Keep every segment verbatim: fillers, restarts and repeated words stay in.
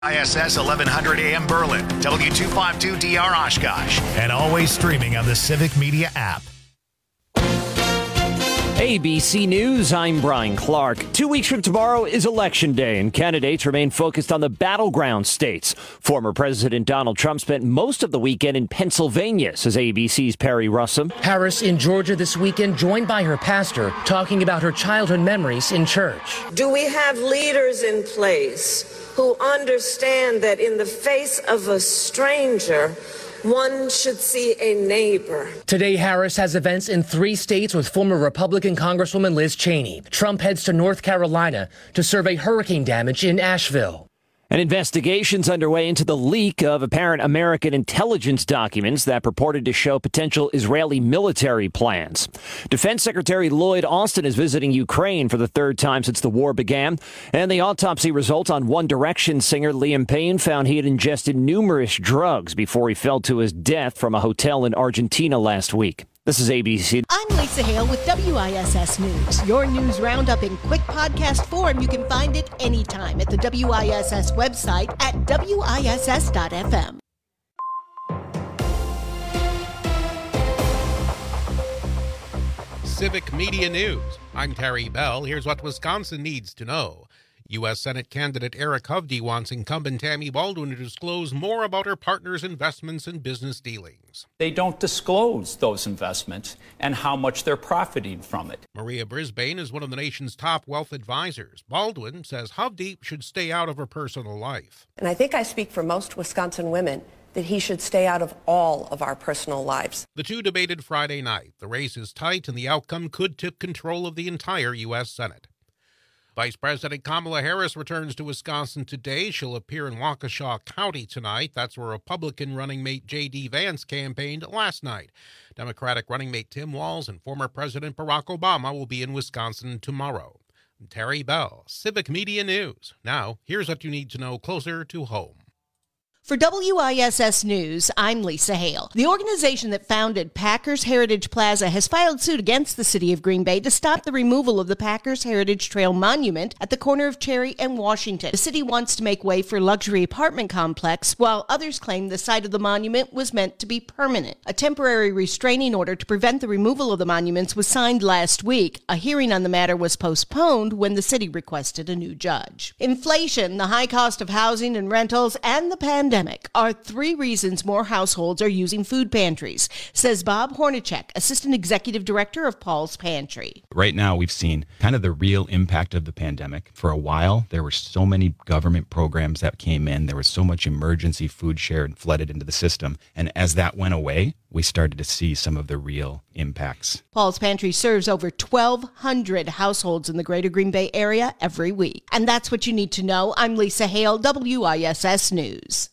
I S S eleven hundred A M Berlin, W two fifty-two D R Oshkosh, and always streaming on the Civic Media app. A B C News, I'm Brian Clark. Two weeks from tomorrow is Election Day, and candidates remain focused on the battleground states. Former President Donald Trump spent most of the weekend in Pennsylvania, says A B C's Perry Russum. Harris in Georgia this weekend, joined by her pastor, talking about her childhood memories in church. Do we have leaders in place who understand that in the face of a stranger, one should see a neighbor? Today, Harris has events in three states with former Republican Congresswoman Liz Cheney. Trump heads to North Carolina to survey hurricane damage in Asheville. An investigation's underway into the leak of apparent American intelligence documents that purported to show potential Israeli military plans. Defense Secretary Lloyd Austin is visiting Ukraine for the third time since the war began, and the autopsy results on One Direction singer Liam Payne found he had ingested numerous drugs before he fell to his death from a hotel in Argentina last week. This is A B C. I'm Lisa Hale with W I S S News. Your news roundup in quick podcast form. You can find it anytime at the W I S S website at W I S S dot F M. Civic Media News. I'm Terry Bell. Here's what Wisconsin needs to know. U S Senate candidate Eric Hovde wants incumbent Tammy Baldwin to disclose more about her partner's investments and business dealings. They don't disclose those investments and how much they're profiting from it. Maria Brisbane is one of the nation's top wealth advisors. Baldwin says Hovde should stay out of her personal life. And I think I speak for most Wisconsin women that he should stay out of all of our personal lives. The two debated Friday night. The race is tight and the outcome could tip control of the entire U S Senate. Vice President Kamala Harris returns to Wisconsin today. She'll appear in Waukesha County tonight. That's where Republican running mate J D. Vance campaigned last night. Democratic running mate Tim Walz and former President Barack Obama will be in Wisconsin tomorrow. I'm Terry Bell, Civic Media News. Now, here's what you need to know closer to home. For W I S S News, I'm Lisa Hale. The organization that founded Packers Heritage Plaza has filed suit against the city of Green Bay to stop the removal of the Packers Heritage Trail monument at the corner of Cherry and Washington. The city wants to make way for a luxury apartment complex, while others claim the site of the monument was meant to be permanent. A temporary restraining order to prevent the removal of the monuments was signed last week. A hearing on the matter was postponed when the city requested a new judge. Inflation, the high cost of housing and rentals, and the pandemic are three reasons more households are using food pantries, says Bob Hornacek, Assistant Executive Director of Paul's Pantry. Right now, we've seen kind of the real impact of the pandemic. For a while, there were so many government programs that came in. There was so much emergency food share and flooded into the system. And as that went away, we started to see some of the real impacts. Paul's Pantry serves over twelve hundred households in the greater Green Bay area every week. And that's what you need to know. I'm Lisa Hale, W I S S News.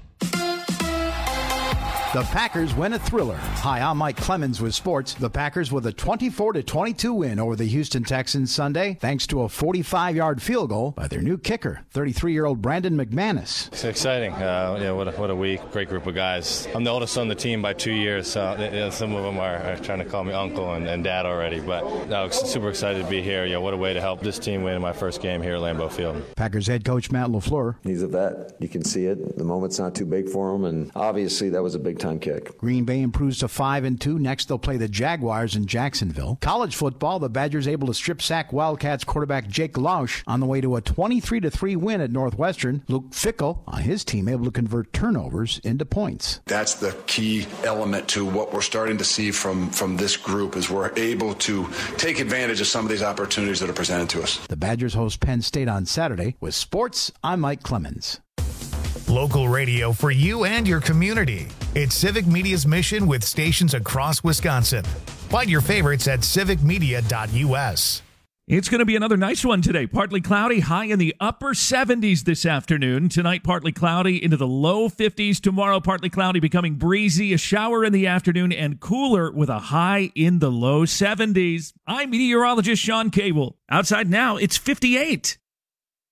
The Packers win a thriller. Hi, I'm Mike Clemens with sports. The Packers with a twenty-four to twenty-two win over the Houston Texans Sunday, thanks to a forty-five-yard field goal by their new kicker, thirty-three-year-old Brandon McManus. It's exciting. Uh, yeah, what a, what a week. Great group of guys. I'm the oldest on the team by two years, so yeah, some of them are, are trying to call me uncle and, and dad already. But no, super excited to be here. Yeah, what a way to help this team win my first game here at Lambeau Field. Packers head coach Matt LaFleur. He's a vet. You can see it. The moment's not too big for him, and obviously that was a big time kick. Green Bay improves to five and two. Next, they'll play the Jaguars in Jacksonville. College football, the Badgers able to strip sack Wildcats quarterback Jake Lausch on the way to a twenty-three to three win at Northwestern. Luke Fickell on his team able to convert turnovers into points. That's the key element to what we're starting to see from, from this group is we're able to take advantage of some of these opportunities that are presented to us. The Badgers host Penn State on Saturday. With sports, I'm Mike Clemens. Local radio for you and your community. It's Civic Media's mission with stations across Wisconsin. Find your favorites at civic media dot U S. It's going to be another nice one today. Partly cloudy, high in the upper seventies this afternoon. Tonight, partly cloudy into the low fifties. Tomorrow, partly cloudy, becoming breezy. A shower in the afternoon and cooler with a high in the low seventies. I'm meteorologist Sean Cable. Outside now, it's fifty-eight.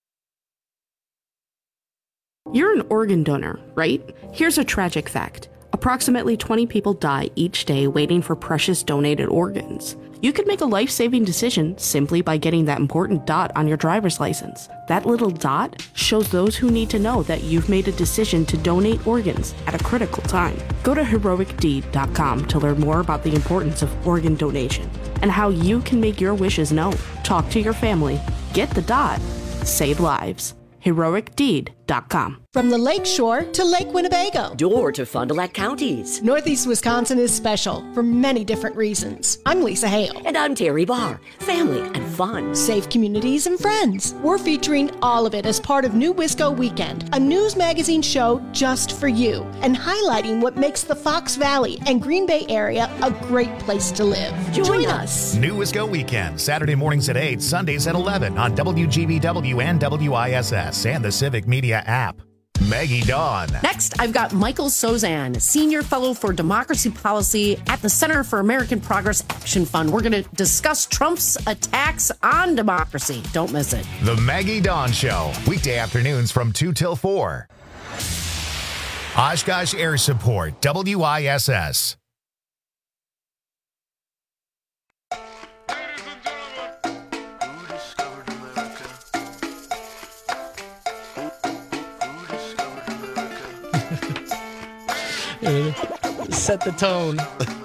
You're an organ donor, right? Here's a tragic fact. Approximately twenty people die each day waiting for precious donated organs. You could make a life-saving decision simply by getting that important dot on your driver's license. That little dot shows those who need to know that you've made a decision to donate organs at a critical time. Go to heroic deed dot com to learn more about the importance of organ donation and how you can make your wishes known. Talk to your family. Get the dot. Save lives. heroic deed dot com. From the Lake Shore to Lake Winnebago. Door to Fond du Lac counties. Northeast Wisconsin is special for many different reasons. I'm Lisa Hale. And I'm Terry Barr. Family and fun. Safe communities and friends. We're featuring all of it as part of New Wisco Weekend, a news magazine show just for you, and highlighting what makes the Fox Valley and Green Bay area a great place to live. Join, Join us. us. New Wisco Weekend, Saturday mornings at eight, Sundays at eleven on W G B W and W I S S and the Civic Media app. Maggie Dawn. Next, I've got Michael Sozan, Senior Fellow for Democracy Policy at the Center for American Progress Action Fund. We're going to discuss Trump's attacks on democracy. Don't miss it. The Maggie Dawn Show, weekday afternoons from two till four. Oshkosh Air Support, W I S S. Set the tone.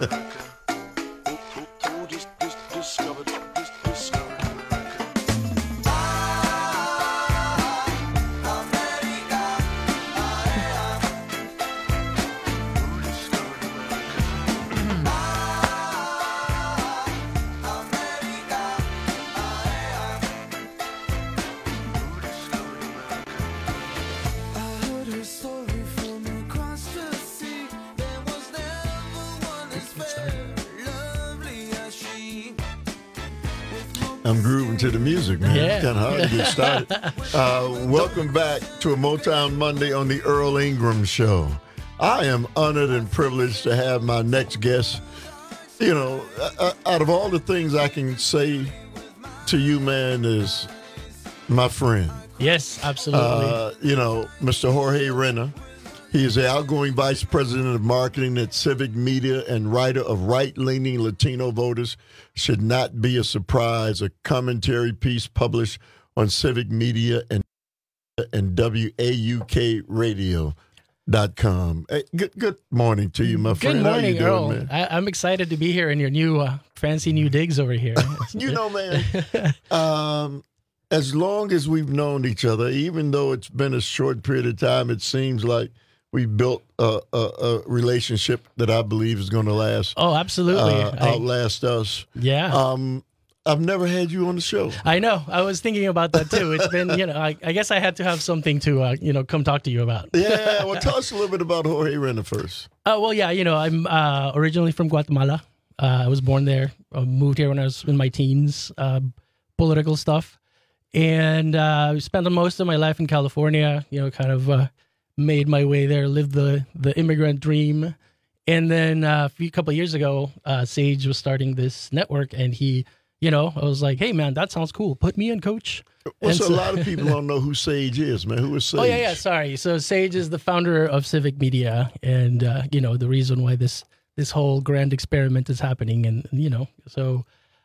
I'm grooving to the music, man. Yeah. It's kind of hard to get started. Uh, welcome back to a Motown Monday on the Earl Ingram Show. I am honored and privileged to have my next guest. You know, uh, out of all the things I can say to you, man, is my friend. Yes, absolutely. Uh, you know, Mister Jorge Reyna. He is the outgoing vice president of marketing at Civic Media and writer of Right-Leaning Latino Voters Should Not Be a Surprise, a commentary piece published on Civic Media and and W A U K radio dot com. Hey, good, good morning to you, my friend. Good morning, How you Earl. doing, man? I, I'm excited to be here in your new uh, fancy new digs over here. You know, man, um, as long as we've known each other, even though it's been a short period of time, it seems like we built a, a, a relationship that I believe is going to last. Oh, absolutely. Uh, I- outlast us. Yeah. Um, I've never had you on the show. I know. I was thinking about that too. It's been, you know, I, I guess I had to have something to, uh, you know, come talk to you about. Yeah. Well, tell us a little bit about Jorge Reyna first. Oh, well, yeah, you know, I'm uh, originally from Guatemala. Uh, I was born there, uh, moved here when I was in my teens, uh, political stuff. And uh, spent most of my life in California, you know, kind of uh, made my way there, lived the, the immigrant dream. And then uh, a few couple of years ago, uh, Sage was starting this network, and he, you know, I was like, hey, man, that sounds cool. Put me in, coach. Well, And so so- a lot of people don't know who Sage is, man. Who is Sage? Oh, yeah, yeah, sorry. So Sage is the founder of Civic Media, and, uh, you know, the reason why this this whole grand experiment is happening. And, you know, so,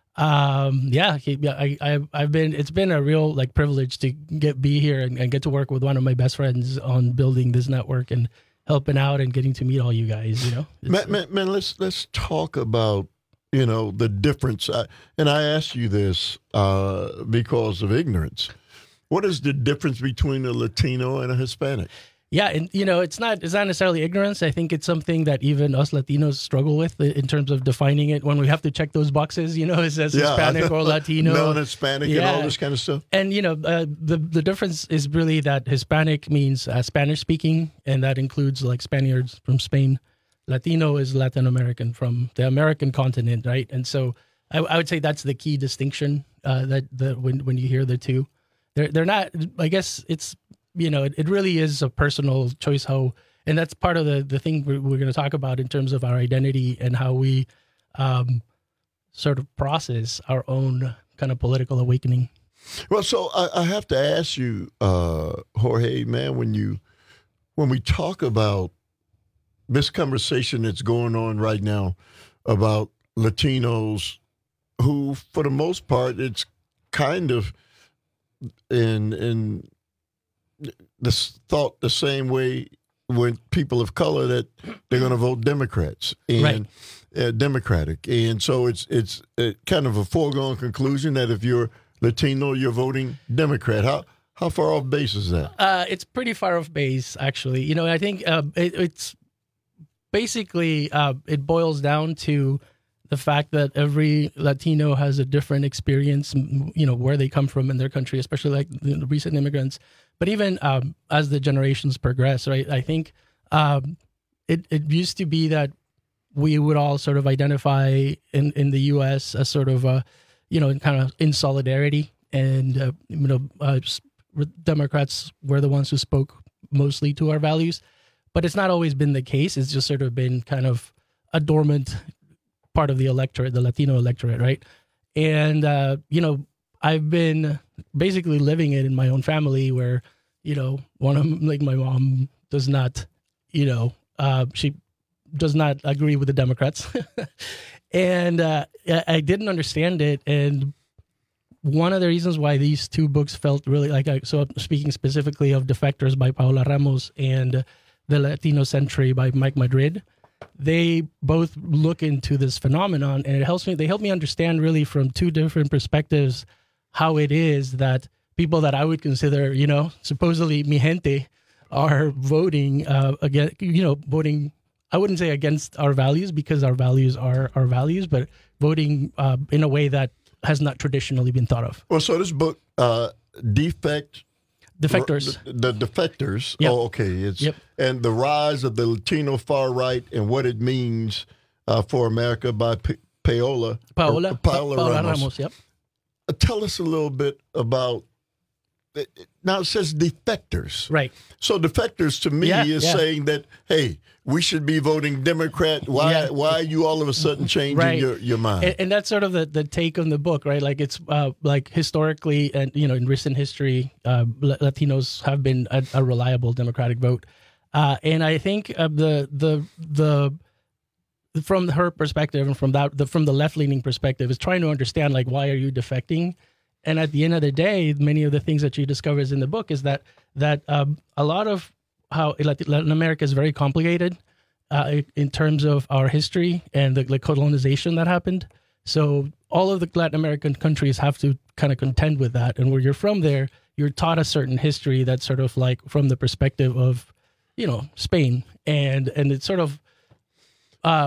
um, yeah, he- yeah, I, I, I've been, it's been a real, like, privilege to get be here and, and get to work with one of my best friends on building this network and helping out and getting to meet all you guys, you know? Man, man, man, let's let's talk about, you know, the difference. I, and I asked you this uh, because of ignorance. What is the difference between a Latino and a Hispanic? Yeah, and you know, it's not it's not necessarily ignorance. I think it's something that even us Latinos struggle with in terms of defining it when we have to check those boxes. You know, it says Yeah, Hispanic or Latino, non-Hispanic, and all this kind of stuff. And you know, uh, the the difference is really that Hispanic means uh, Spanish speaking, and that includes like Spaniards from Spain. Latino is Latin American from the American continent, right? And so I, I would say that's the key distinction uh, that the when when you hear the two, they're they're not. I guess it's. You know, it, it really is a personal choice how, and that's part of the, the thing we're, we're going to talk about in terms of our identity and how we um, sort of process our own kind of political awakening. Well, so I, I have to ask you, uh, Jorge, man, when you when we talk about this conversation that's going on right now about Latinos who, for the most part, it's kind of in in this thought the same way when people of color that they're going to vote Democrats and Right. uh, Democratic, and so it's it's uh kind of a foregone conclusion that if you're Latino, you're voting Democrat. How how far off base is that? Uh, it's pretty far off base, actually. You know, I think uh, it, it's basically uh, it boils down to the fact that every Latino has a different experience, m- you know, where they come from in their country, especially like the recent immigrants. But even um, as the generations progress, right, I think um, it, it used to be that we would all sort of identify in, in the U S as sort of, uh, you know, kind of in solidarity. And, uh, you know, uh, Democrats were the ones who spoke mostly to our values. But it's not always been the case. It's just sort of been kind of a dormant part of the electorate, the Latino electorate, right? And, uh, you know, I've been basically living it in my own family where, you know, one of them, like my mom does not, you know, uh, she does not agree with the Democrats. and uh, I I didn't understand it. And one of the reasons why these two books felt really like, I, so I'm speaking specifically of Defectors by Paola Ramos and The Latino Century by Mike Madrid, they both look into this phenomenon, and it helps me. They help me understand really from two different perspectives how it is that people that I would consider, you know, supposedly mi gente, are voting uh, against, you know, voting. I wouldn't say against our values because our values are our values, but voting uh, in a way that has not traditionally been thought of. Well, so this book, uh, Defect. Defectors. The, the Defectors. Yep. Oh, okay. It's Yep. And the rise of the Latino far right and what it means uh, for America by P- Paola. Paola. or Paola, Paola Ramos. Ramos, yep. Uh, tell us a little bit about. It, it- now it says defectors. Right. So defectors to me Yeah, is yeah. saying that, hey, we should be voting Democrat. Why? Yeah. Why are you all of a sudden changing Right. your, your mind? And, and that's sort of the, the take on the book, right? Like it's uh, like historically and, you know, in recent history, uh, La- Latinos have been a, a reliable Democratic vote. Uh, and I think uh, the, the, the, from her perspective and from that, the, from the left leaning perspective is trying to understand, like, why are you defecting? And at the end of the day, many of the things that she discovers in the book is that, that um, a lot of how Latin Latin America is very complicated uh, in terms of our history and the, the colonization that happened. So all of the Latin American countries have to kind of contend with that. And where you're from there, you're taught a certain history that's sort of like from the perspective of, you know, Spain. And and it's sort of, uh,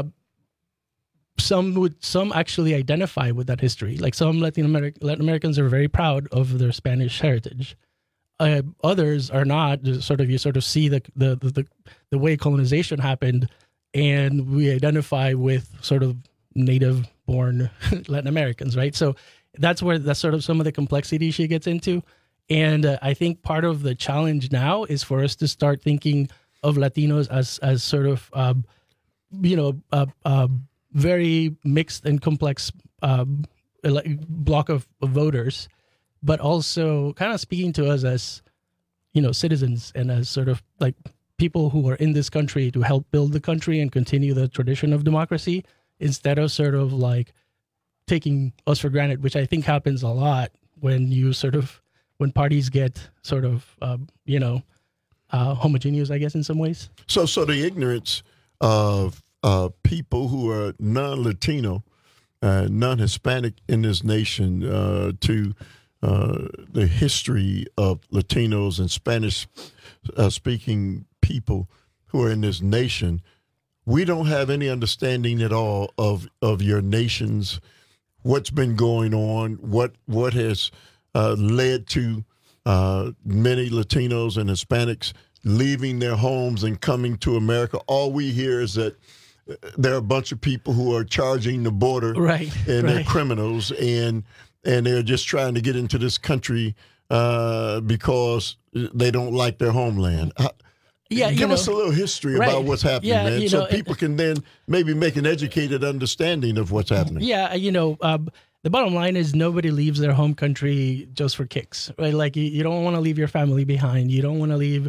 some would some actually identify with that history. Like some Latin, Ameri- Latin Americans are very proud of their Spanish heritage. Uh, others are not. Just sort of you sort of see the, the the the the way colonization happened, and we identify with sort of native-born Latin Americans, right? So that's where that's sort of some of the complexity she gets into, and uh, I think part of the challenge now is for us to start thinking of Latinos as as sort of uh, you know a, a very mixed and complex uh, ele- block of, of voters, but also kind of speaking to us as, you know, citizens and as sort of like people who are in this country to help build the country and continue the tradition of democracy, instead of sort of like taking us for granted, which I think happens a lot when you sort of, when parties get sort of, uh, you know, uh, homogeneous, I guess, in some ways. So, so the ignorance of uh, people who are non-Latino, uh, non-Hispanic in this nation uh, to uh, the history of Latinos and Spanish-speaking people who are in this nation, we don't have any understanding at all of of your nation's, what's been going on, what what has uh, led to uh, many Latinos and Hispanics leaving their homes and coming to America. All we hear is that there are a bunch of people who are charging the border, right, and right. they're criminals, and and they're just trying to get into this country uh, because they don't like their homeland. Uh, Yeah, Give you know, us a little history right. about what's happening, Yeah, man, you so know, people can then maybe make an educated understanding of what's happening. Yeah, you know, um, the bottom line is nobody leaves their home country just for kicks, right? Like you, you don't want to leave your family behind. You don't want to leave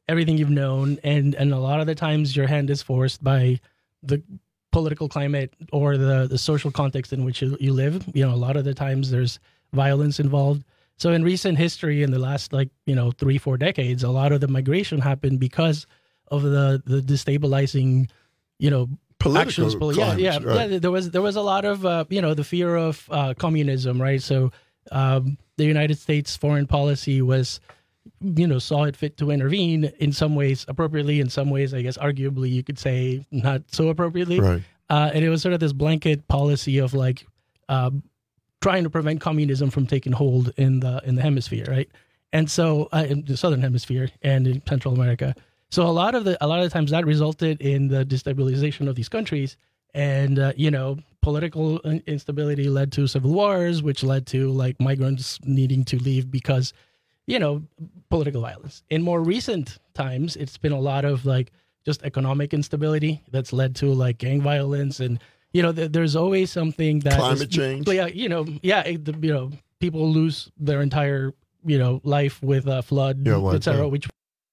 everything you've known, and and a lot of the times your hand is forced by the political climate or the the social context in which you, you live. You know, a lot of the times there's violence involved. So in recent history, in the last like you know three four decades, a lot of the migration happened because of the the destabilizing, you know. Political actions, climates, yeah, yeah, right. yeah. There was there was a lot of uh, you know the fear of uh, communism, right? So um, the United States foreign policy was, you know, saw it fit to intervene in some ways appropriately, in some ways, I guess, arguably, you could say not so appropriately. Right. Uh, and it was sort of this blanket policy of like um, trying to prevent communism from taking hold in the in the hemisphere, right? And so uh, in the southern hemisphere and in Central America. So a lot of the a lot of the times that resulted in the destabilization of these countries, and uh, you know, political instability led to civil wars, which led to like migrants needing to leave because, you know, political violence. In more recent times, it's been a lot of like just economic instability that's led to like gang violence, and you know, th- there's always something that climate is, change. Yeah, you know, yeah, it, the, you know, people lose their entire you know life with a flood, yeah, well, et cetera, which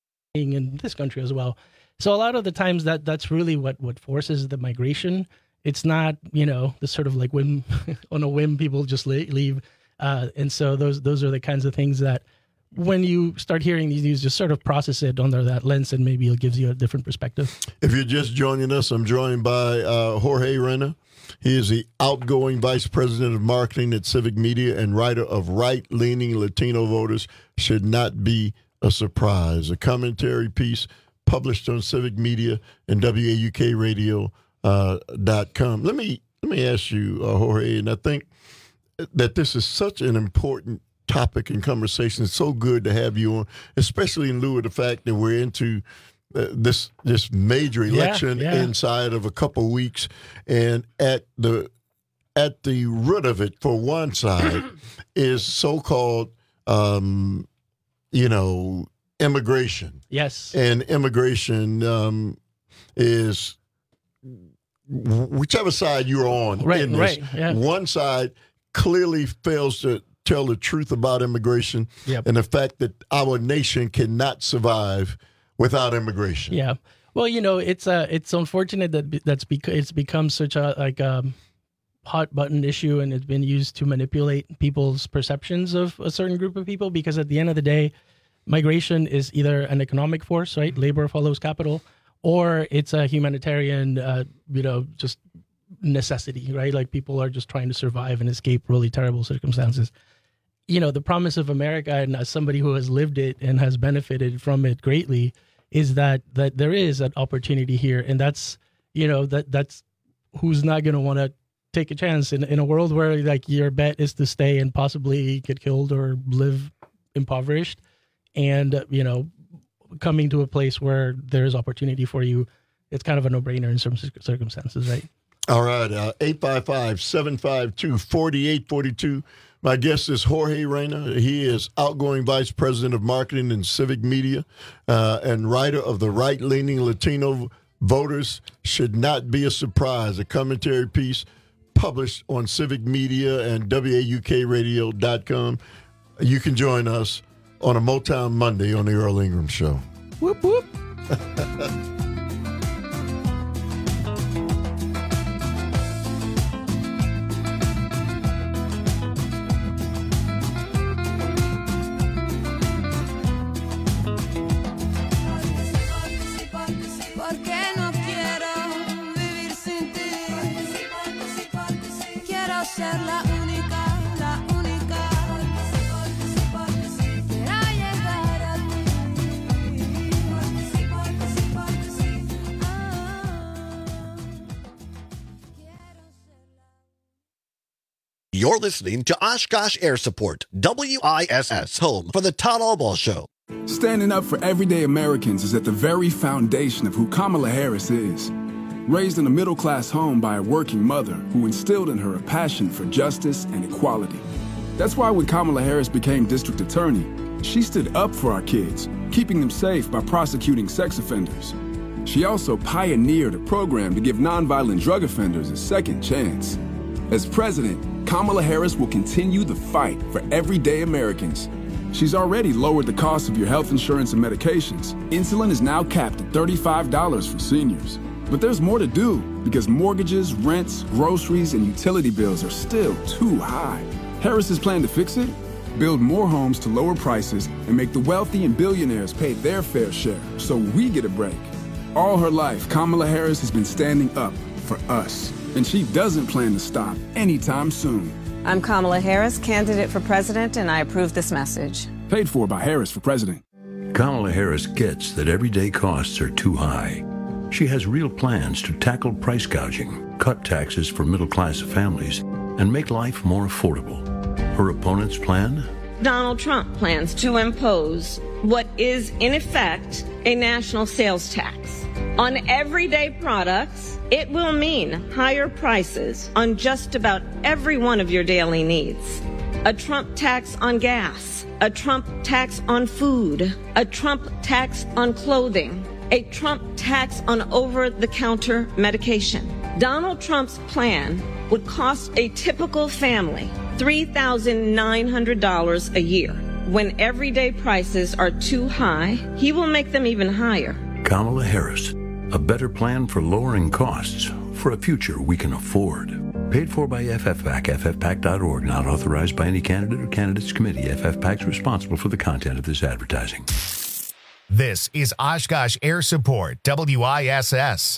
in this country as well. So a lot of the times that that's really what, what forces the migration. It's not, you know, the sort of like whim on a whim people just leave. Uh, and so those those are the kinds of things that when you start hearing these news, just sort of process it under that lens, and maybe it gives you a different perspective. If you're just joining us, I'm joined by uh, Jorge Reyna. He is the outgoing vice president of marketing at Civic Media and writer of Right-Leaning Latino Voters Should Not Be a Surprise, a commentary piece published on Civic Media and W A U K radio dot com. Uh, let me let me ask you, uh, Jorge, and I think that this is such an important topic and conversation. It's so good to have you on, especially in lieu of the fact that we're into uh, this this major election yeah, yeah. inside of a couple weeks, and at the at the root of it, for one side, is so-called. Um, You know, immigration. Yes. And immigration um, is whichever side you're on. Right, in this, right. Yeah. One side clearly fails to tell the truth about immigration yep. and the fact that our nation cannot survive without immigration. Yeah. Well, you know, it's uh, it's unfortunate that that's bec- it's become such a like um, hot button issue, and it's been used to manipulate people's perceptions of a certain group of people, because at the end of the day, migration is either an economic force, right? Labor follows capital, or it's a humanitarian, uh, you know, just necessity, right? Like people are just trying to survive and escape really terrible circumstances. You know, the promise of America, and as somebody who has lived it and has benefited from it greatly, is that that there is an opportunity here, and that's, you know, that that's who's not going to want to take a chance in in a world where like your bet is to stay and possibly get killed or live impoverished, and uh, you know, coming to a place where there's opportunity for you. It's kind of a no-brainer in some circumstances, right? All right, uh, eight five five, seven five two, four eight four two. My guest is Jorge Reyna. He is outgoing vice president of marketing and Civic Media uh, and writer of the Right-Leaning Latino Voters Should Not Be a Surprise, a commentary piece published on Civic Media and W A U K radio dot com. You can join us on a Motown Monday on the Earl Ingram Show. Whoop, whoop. Ser la única, la única. Quiero llegar a ti. You're listening to Oshkosh Air Support, W I S S, home for the Todd Albaugh Show. Standing up for everyday Americans is at the very foundation of who Kamala Harris is. Raised in a middle-class home by a working mother who instilled in her a passion for justice and equality. That's why when Kamala Harris became district attorney, she stood up for our kids, keeping them safe by prosecuting sex offenders. She also pioneered a program to give nonviolent drug offenders a second chance. As president, Kamala Harris will continue the fight for everyday Americans. She's already lowered the cost of your health insurance and medications. Insulin is now capped at thirty-five dollars for seniors. But there's more to do because mortgages, rents, groceries, and utility bills are still too high. Harris's plan to fix it? Build more homes to lower prices and make the wealthy and billionaires pay their fair share so we get a break. All her life, Kamala Harris has been standing up for us, and she doesn't plan to stop anytime soon. I'm Kamala Harris, candidate for president, and I approve this message. Paid for by Harris for president. Kamala Harris gets that everyday costs are too high. She has real plans to tackle price gouging, cut taxes for middle-class families, and make life more affordable. Her opponent's plan? Donald Trump plans to impose what is, in effect, a national sales tax. On everyday products, it will mean higher prices on just about every one of your daily needs. A Trump tax on gas, a Trump tax on food, a Trump tax on clothing, a Trump tax on over-the-counter medication. Donald Trump's plan would cost a typical family three thousand nine hundred dollars a year. When everyday prices are too high, he will make them even higher. Kamala Harris, a better plan for lowering costs for a future we can afford. Paid for by F F PAC, F F PAC dot org, not authorized by any candidate or candidates committee. F F PAC is responsible for the content of this advertising. This is Oshkosh Air Support, W I S S.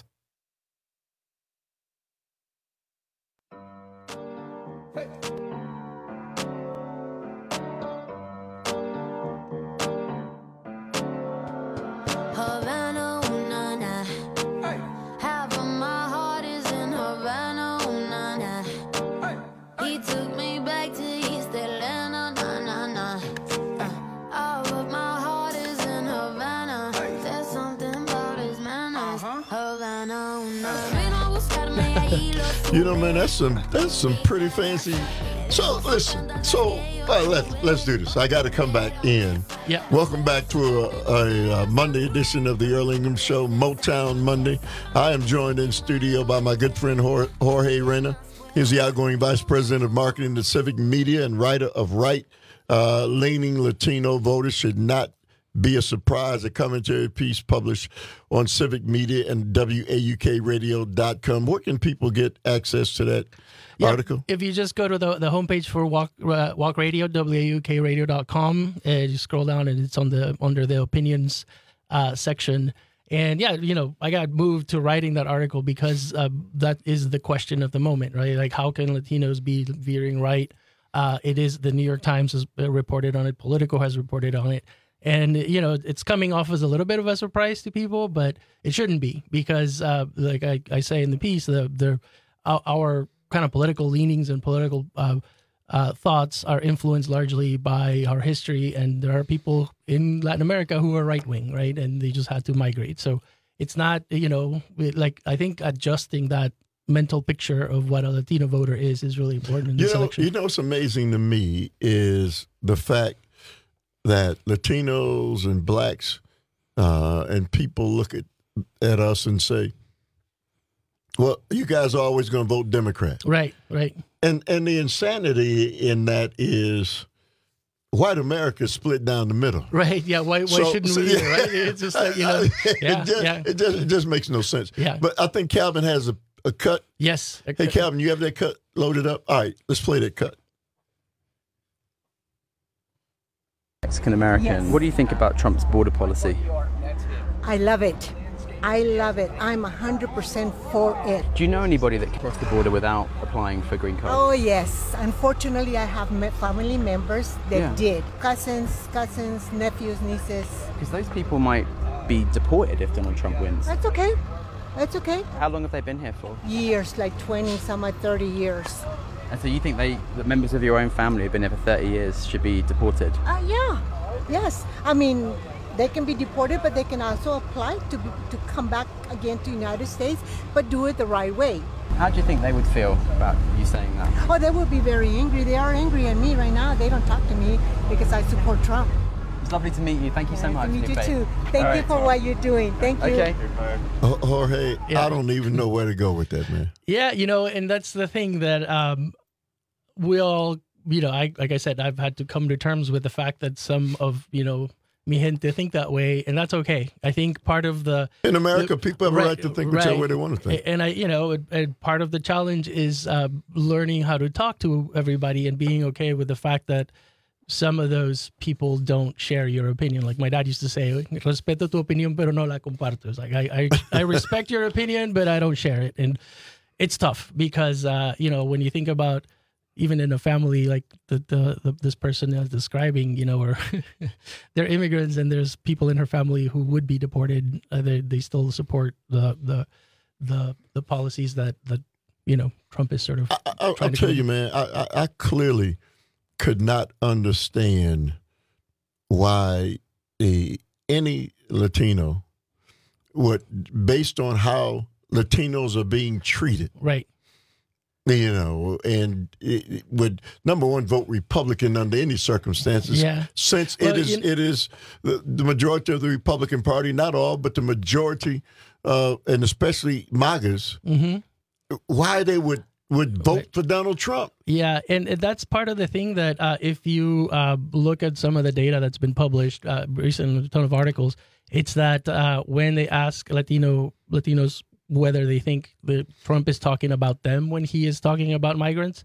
Havana, ooh, na, na. Half of my heart is in Havana, ooh, na, na. He took me back to East Atlanta, na, na, na. Uh, all of my heart is in Havana. There's something about his manners. Havana, ooh, na, na. You know, man, that's some that's some pretty fancy. So listen, so uh, let let's do this. I got to come back in. Yeah. Welcome back to a, a, a Monday edition of the Earl Ingham Show, Motown Monday. I am joined in studio by my good friend Jorge, Jorge Reyna. He's the outgoing vice president of marketing at Civic Media and writer of right-leaning uh, Latino voters should not be a surprise. A commentary piece published on Civic Media and W A U K radio dot com. Where can people get access to that yeah, article? If you just go to the, the homepage for Walk uh, Walk Radio, W A U K radio dot com, and you scroll down and it's on the under the opinions uh, section. And yeah, you know, I got moved to writing that article because uh, that is the question of the moment, right? Like, how can Latinos be veering right? Uh, it is the New York Times has reported on it. Politico has reported on it. And, you know, it's coming off as a little bit of a surprise to people, but it shouldn't be because, uh, like I, I say in the piece, the, the our, our kind of political leanings and political uh, uh, thoughts are influenced largely by our history. And there are people in Latin America who are right-wing, right? And they just had to migrate. So it's not, you know, like I think adjusting that mental picture of what a Latino voter is is really important in this you know, election. You know what's amazing to me is the fact that Latinos and blacks uh, and people look at, at us and say, well, you guys are always going to vote Democrat. Right, right. And and the insanity in that is white America is split down the middle. Right, yeah, why, why So- shouldn't so, we yeah. either, right? It's just like, you know, it, yeah, just, yeah. it, just, it just makes no sense. Yeah. But I think Calvin has a, a cut. Yes. a Hey, cut. Calvin, you have that cut loaded up? All right, let's play that cut. Mexican American. Yes. What do you think about Trump's border policy? I love it. I love it. I'm one hundred percent for it. Do you know anybody that can cross the border without applying for green card? Oh, yes. Unfortunately, I have me- family members that Yeah. did. Cousins, cousins, nephews, nieces. Because those people might be deported if Donald Trump wins. That's okay. That's okay. How long have they been here for? Years, like twenty, some like thirty years. And so you think they, that members of your own family who've been here for thirty years should be deported? Uh, yeah. Yes. I mean, they can be deported, but they can also apply to be, to come back again to the United States, but do it the right way. How do you think they would feel about you saying that? Oh, they would be very angry. They are angry at me right now. They don't talk to me because I support Trump. It's lovely to meet you. Thank you so much. To meet Good you faith. too. Thank All you right. for what you're doing. Thank you. Okay. Ho- Jorge, I don't even know where to go with that, man. Yeah, you know, and that's the thing that um, we all you know, I like I said, I've had to come to terms with the fact that some of, you know, mi gente think that way, and that's okay. I think part of the in America, the, people have a right, right to think whichever right. way they want to think. And I, you know, and part of the challenge is uh, learning how to talk to everybody and being okay with the fact that some of those people don't share your opinion. Like my dad used to say, "Respeto tu opinión, pero no la comparto." It's like I, I, I respect your opinion, but I don't share it, and it's tough because uh, you know, when you think about even in a family like the, the, the this person is describing, you know, or they're immigrants and there's people in her family who would be deported. Uh, they they still support the the the the policies that that you know Trump is sort of. I, I, I'll tell you, man. I, I, I clearly could not understand why a, any Latino would, based on how Latinos are being treated, right. You know, and it would number one vote Republican under any circumstances. Yeah. Since well, it is, you know, it is the, the majority of the Republican Party, not all, but the majority, uh, and especially MAGAs. Mm-hmm. Why they would would vote right. for Donald Trump? Yeah, and that's part of the thing that uh, if you uh, look at some of the data that's been published uh, recently, a ton of articles, it's that uh, when they ask Latino Latinos whether they think that Trump is talking about them when he is talking about migrants,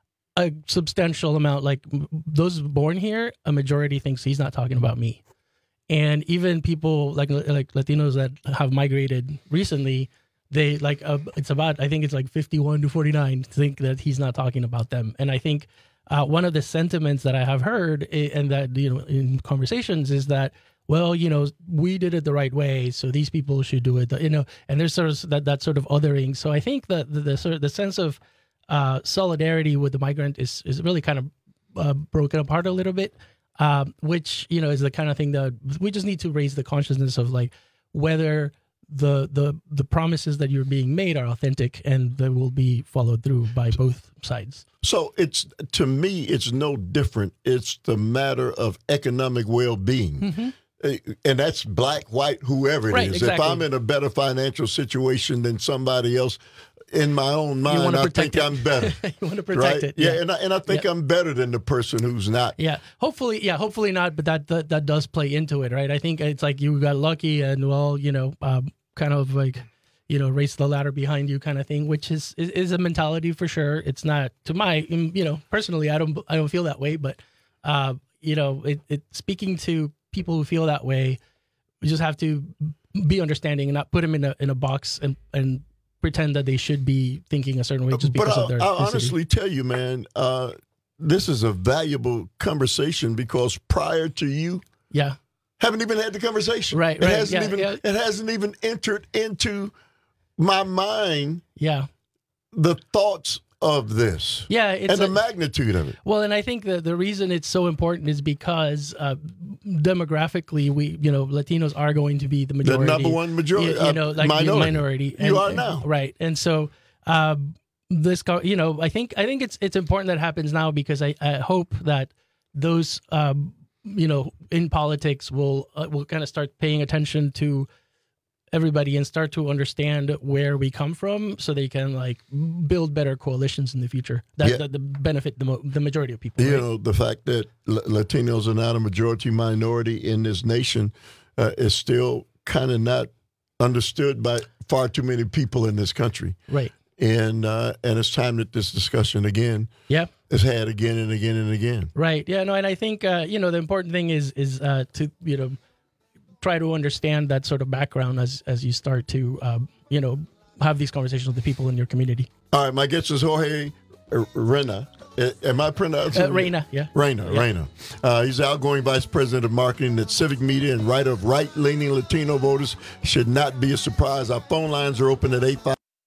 a substantial amount, like those born here, a majority thinks he's not talking about me. And even people like like Latinos that have migrated recently, they like, uh, it's about, I think it's like fifty-one to forty-nine think that he's not talking about them. And I think uh, one of the sentiments that I have heard and that, you know, in conversations is that, well, you know, we did it the right way, so these people should do it, you know, and there's sort of that, that sort of othering. So I think that the, the sort of the sense of uh, solidarity with the migrant is, is really kind of uh, broken apart a little bit, um, which, you know, is the kind of thing that we just need to raise the consciousness of, like, whether the the the promises that you're being made are authentic and they will be followed through by both sides. So it's, to me, it's no different. It's the matter of economic well-being. Mm-hmm. And that's black, white, whoever it right, is. Exactly. If I'm in a better financial situation than somebody else, in my own mind, I think it. I'm better. You want to protect right? it. Yeah, yeah. and I, and I think yeah. I'm better than the person who's not. Yeah, hopefully, yeah, hopefully not, but that, that, that does play into it, right? I think it's like you got lucky and, well, you know, um, kind of like, you know, race the ladder behind you kind of thing, which is, is, is a mentality for sure. It's not, to my, you know, personally, I don't I don't feel that way, but, uh, you know, it, it speaking to people who feel that way, we just have to be understanding and not put them in a in a box and, and pretend that they should be thinking a certain way just because but I'll, of their I'll ethnicity. honestly tell you, man, uh, this is a valuable conversation because prior to you, yeah, haven't even had the conversation. Right, it right. Hasn't yeah, even, yeah. It hasn't even entered into my mind. Yeah, the thoughts of this. Yeah, it's and the a, magnitude of it. Well, and I think that the reason it's so important is because uh, demographically, we, you know, Latinos are going to be the majority. The number one majority. You, you know, like minority. minority. You and, are now. Right. And so uh, this, you know, I think I think it's it's important that it happens now because I, I hope that those, um, you know, in politics will uh, will kind of start paying attention to everybody and start to understand where we come from so they can like build better coalitions in the future that, yeah. that, that benefit the, mo- the majority of people. You right? know, the fact that L- Latinos are not a majority minority in this nation uh, is still kind of not understood by far too many people in this country. Right. And uh, and it's time that this discussion again yeah. is had again and again and again. Right. Yeah, no, and I think, uh, you know, the important thing is, is uh, to, you know, try to understand that sort of background as as you start to, uh, you know, have these conversations with the people in your community. All right, my guest is Jorge Reyna. Am I pronouncing uh, Reyna? Yeah, Reyna. Yeah. Reyna. Uh, he's the outgoing vice president of marketing at Civic Media and writer of right-leaning Latino voters. Should not be a surprise. Our phone lines are open at eight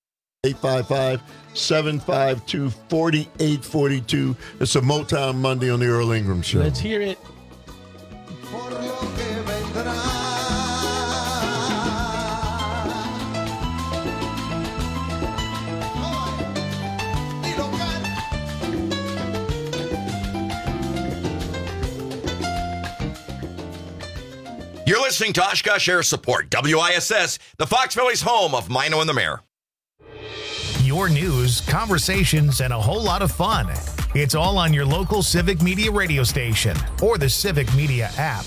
five five, seven five two, four eight four two. It's a Motown Monday on the Earl Ingram Show. Let's hear it. You're listening to Oshkosh Air Support, W I S S, the Fox Valley's home of Mino and the Mayor. your news, conversations, and a whole lot of fun. It's all on your local Civic Media radio station or the Civic Media app.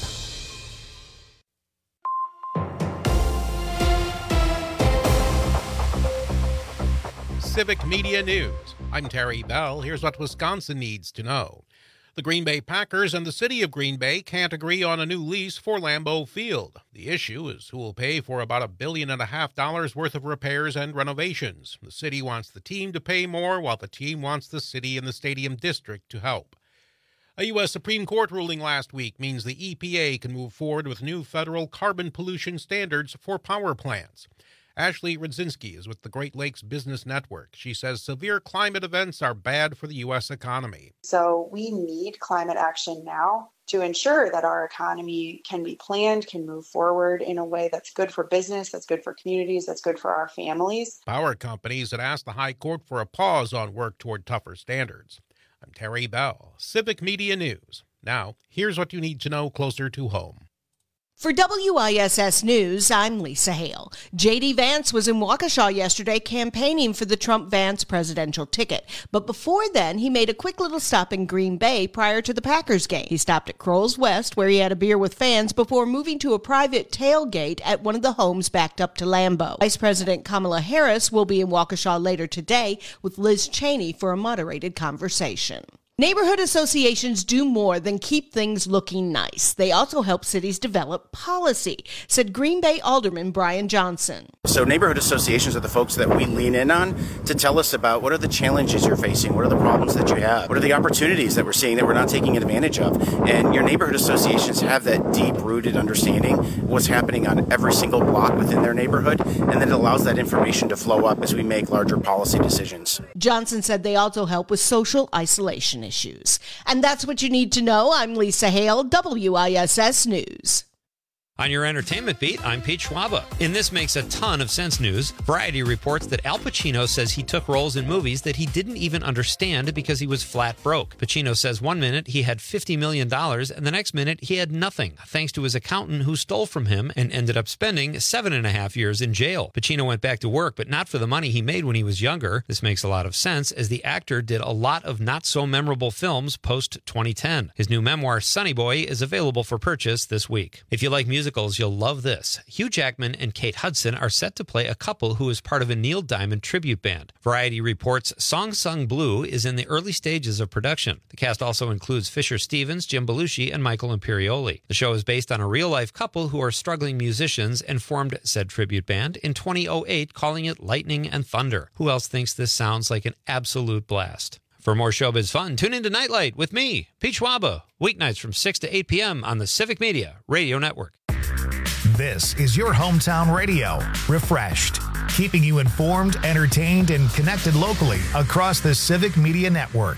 Civic Media News. I'm Terry Bell. Here's what Wisconsin needs to know. The Green Bay Packers and the city of Green Bay can't agree on a new lease for Lambeau Field. The issue is who will pay for about a billion and a half dollars worth of repairs and renovations. The city wants the team to pay more, while the team wants the city and the stadium district to help. A U S Supreme Court ruling last week means the E P A can move forward with new federal carbon pollution standards for power plants. Ashley Rudzinski is with the Great Lakes Business Network. She says severe climate events are bad for the U S economy. So we need climate action now to ensure that our economy can be planned, can move forward in a way that's good for business, that's good for communities, that's good for our families. Power companies had asked the High Court for a pause on work toward tougher standards. I'm Terry Bell, Civic Media News. Now, here's what you need to know closer to home. For W I S S News, I'm Lisa Hale. J D. Vance was in Waukesha yesterday campaigning for the Trump-Vance presidential ticket. But before then, he made a quick little stop in Green Bay prior to the Packers game. He stopped at Kroll's West, where he had a beer with fans before moving to a private tailgate at one of the homes backed up to Lambeau. Vice President Kamala Harris will be in Waukesha later today with Liz Cheney for a moderated conversation. Neighborhood associations do more than keep things looking nice. They also help cities develop policy, said Green Bay Alderman Brian Johnson. So neighborhood associations are the folks that we lean in on to tell us about what are the challenges you're facing, what are the problems that you have, what are the opportunities that we're seeing that we're not taking advantage of. And your neighborhood associations have that deep-rooted understanding of what's happening on every single block within their neighborhood, and then it allows that information to flow up as we make larger policy decisions. Johnson said they also help with social isolation issues. And that's what you need to know. I'm Lisa Hale, W I S S News. On your entertainment beat, I'm Pete Schwaba. In This Makes a Ton of Sense news, Variety reports that Al Pacino says he took roles in movies that he didn't even understand because he was flat broke. Pacino says one minute he had fifty million dollars and the next minute he had nothing, thanks to his accountant who stole from him and ended up spending seven and a half years in jail. Pacino went back to work, but not for the money he made when he was younger. This makes a lot of sense, as the actor did a lot of not-so-memorable films post twenty ten. His new memoir, Sonny Boy, is available for purchase this week. If you like music, Musicals, you'll love this. Hugh Jackman and Kate Hudson are set to play a couple who is part of a Neil Diamond tribute band. Variety reports Song Sung Blue is in the early stages of production. The cast also includes Fisher Stevens, Jim Belushi, and Michael Imperioli. The show is based on a real-life couple who are struggling musicians and formed said tribute band in twenty oh eight, calling it Lightning and Thunder. Who else thinks this sounds like an absolute blast? For more showbiz fun, tune into Nightlight with me, Pete Schwaba, weeknights from six to eight p.m. on the Civic Media Radio Network. This is your hometown radio, refreshed, keeping you informed, entertained, and connected locally across the Civic Media Network.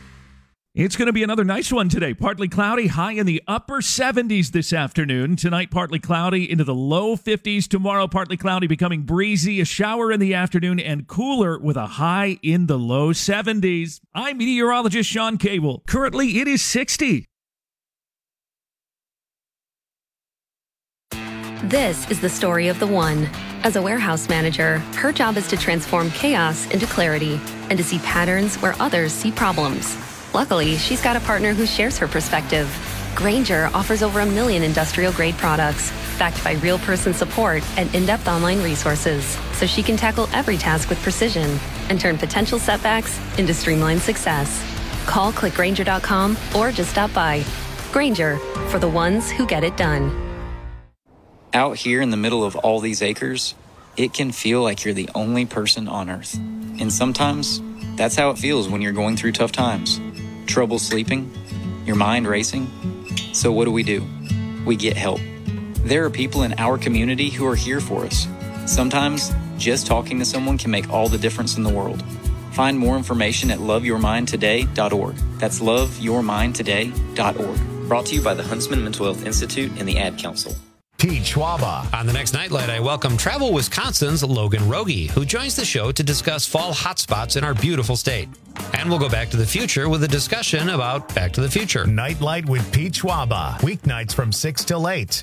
It's going to be another nice one today. Partly cloudy, high in the upper seventies this afternoon. Tonight, partly cloudy into the low fifties. Tomorrow, partly cloudy, becoming breezy. A shower in the afternoon and cooler with a high in the low seventies. I'm meteorologist Sean Cable. Currently, it is sixty. This is the story of the one. As a warehouse manager, her job is to transform chaos into clarity and to see patterns where others see problems. Luckily, she's got a partner who shares her perspective. Grainger offers over a million industrial-grade products, backed by real-person support and in-depth online resources, so she can tackle every task with precision and turn potential setbacks into streamlined success. Call click grainger dot com or just stop by. Grainger, for the ones who get it done. Out here in the middle of all these acres, it can feel like you're the only person on Earth. And sometimes, that's how it feels when you're going through tough times. Trouble sleeping, your mind racing. So what do we do? We get help. There are people in our community who are here for us. Sometimes, just talking to someone can make all the difference in the world. Find more information at love your mind today dot org. That's love your mind today dot org. Brought to you by the Huntsman Mental Health Institute and the Ad Council. Pete Schwaba. On the next Nightlight, I welcome Travel Wisconsin's Logan Rogie, who joins the show to discuss fall hotspots in our beautiful state. And we'll go back to the future with a discussion about Back to the Future. Nightlight with Pete Schwaba. Weeknights from six till eight.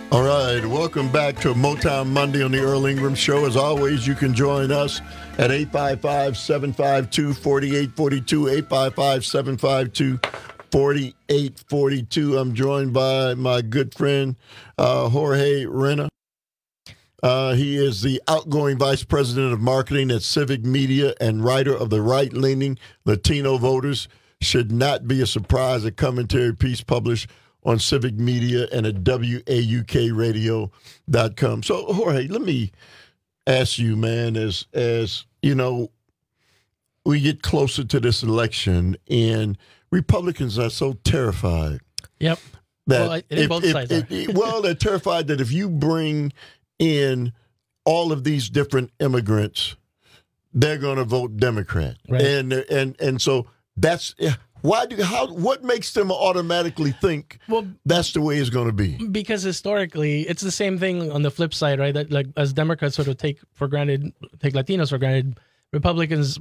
All right, welcome back to Motown Monday on the Earl Ingram Show. As always, you can join us at eight five five, seven five two, four eight four two, eight five five, seven five two, four eight four two. I'm joined by my good friend, uh, Jorge Reyna. Uh, he is the outgoing vice president of marketing at Civic Media and writer of the right-leaning Latino Voters. Should not be a surprise, a commentary piece published on Civic Media and at W A U K radio dot com. So, Jorge, let me ask you, man, as, as you know, we get closer to this election and Republicans are so terrified. Yep. That well, I, if, both if, sides if, if, well, they're terrified that if you bring in all of these different immigrants, they're going to vote Democrat. Right. And, and, and so that's... Why do how? What makes them automatically think well, that's the way it's going to be? Because historically, it's the same thing on the flip side, right? That like as Democrats sort of take for granted, take Latinos for granted, Republicans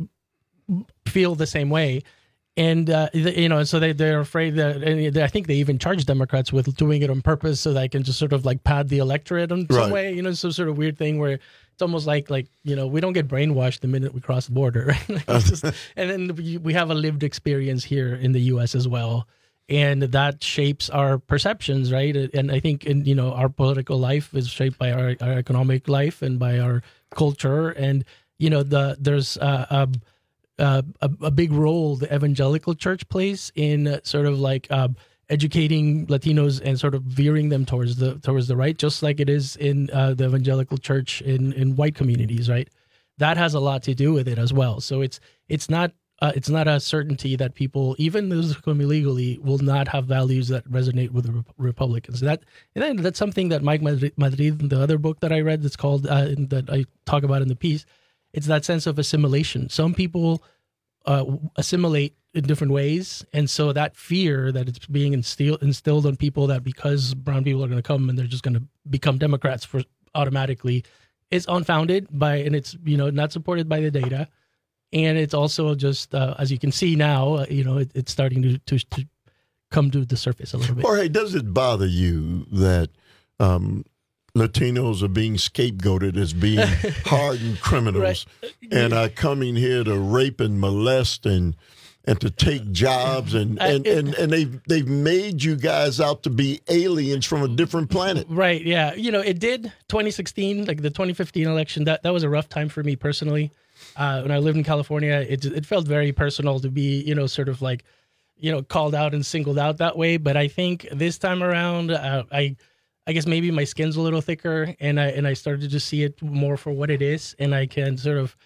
feel the same way, and uh, you know, so they they're afraid that. And I think they even charge Democrats with doing it on purpose so they can just sort of like pad the electorate in some Right. way. You know, some sort of weird thing where. It's almost like, like you know, we don't get brainwashed the minute we cross the border, right? Like it's just, and then we, we have a lived experience here in the U S as well, and that shapes our perceptions, right? And I think, in, you know, our political life is shaped by our, our economic life and by our culture, and you know, the there's uh, a, a a big role the evangelical church plays in sort of like. Uh, educating Latinos and sort of veering them towards the towards the right, just like it is in uh, the evangelical church in, in white communities, right? That has a lot to do with it as well. So it's it's not uh, it's not a certainty that people, even those who come illegally, will not have values that resonate with the Re- Republicans. That and then that's something that Mike Madrid, Madrid, the other book that I read, that's called uh, that I talk about in the piece. It's that sense of assimilation. Some people uh, assimilate in different ways, and so that fear that it's being instilled instilled on people that because brown people are going to come and they're just going to become Democrats for automatically is unfounded by, and it's you know not supported by the data, and it's also just uh, as you can see now, uh, you know it, it's starting to, to to come to the surface a little bit. Jorge, does it bother you that um, Latinos are being scapegoated as being hardened criminals Right. and are coming here to rape and molest and and to take jobs, and, and, and, and they've, they've made you guys out to be aliens from a different planet. Right, yeah. You know, it did twenty sixteen, like the twenty fifteen election, that, that was a rough time for me personally. Uh, when I lived in California, it it felt very personal to be, you know, sort of like, you know, called out and singled out that way. But I think this time around, uh, I I guess maybe my skin's a little thicker, and I and I started to see it more for what it is, and I can sort of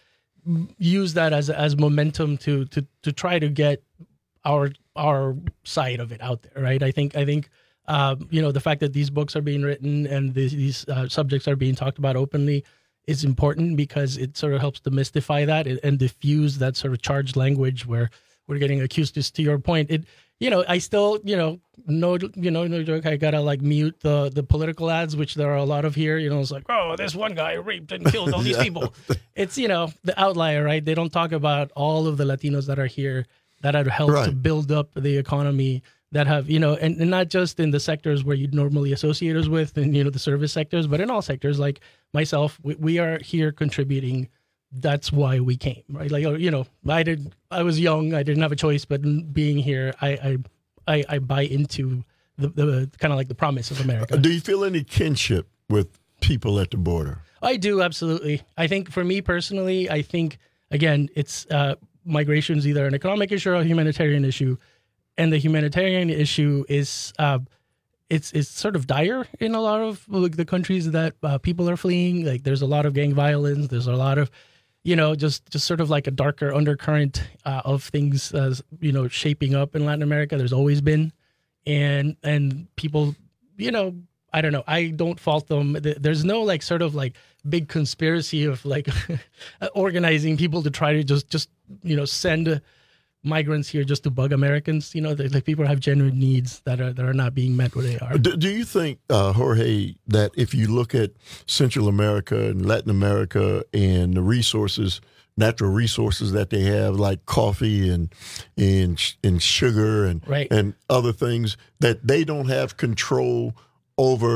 use that as as momentum to to to try to get our our side of it out there, right? I think I think um, you know the fact that these books are being written and these, these uh, subjects are being talked about openly is important because it sort of helps demystify that and, and diffuse that sort of charged language where we're getting accused. Just to your point, it you know I still you know no you know no joke I gotta like mute the the political ads, which there are a lot of here. You know, it's like, oh, this one guy raped and killed all these Yeah. people. It's, you know, the outlier, right? They don't talk about all of the Latinos that are here that have helped Right. to build up the economy, that have, you know, and, and not just in the sectors where you'd normally associate us with, and, you know, the service sectors, but in all sectors. Like myself, we, we are here contributing. That's why we came, right? Like, you know, I did, I was young, I didn't have a choice, but being here, I, I, I, I buy into the, the kind of like the promise of America. Do you feel any kinship with people at the border? I do, absolutely. I think for me personally, I think, again, it's uh, migration is either an economic issue or a humanitarian issue. And the humanitarian issue is uh, it's it's sort of dire in a lot of like, the countries that uh, people are fleeing. Like there's a lot of gang violence. There's a lot of, you know, just, just sort of like a darker undercurrent uh, of things, uh, you know, shaping up in Latin America. There's always been. And, and people, you know, I don't know. I don't fault them. There's no like sort of like big conspiracy of like organizing people to try to just, just you know, send migrants here just to bug Americans. You know, like people have genuine needs that are that are not being met where they are. Do, do you think, uh, Jorge, that if you look at Central America and Latin America and the resources, natural resources that they have, like coffee and and and sugar and right. and other things, that they don't have control over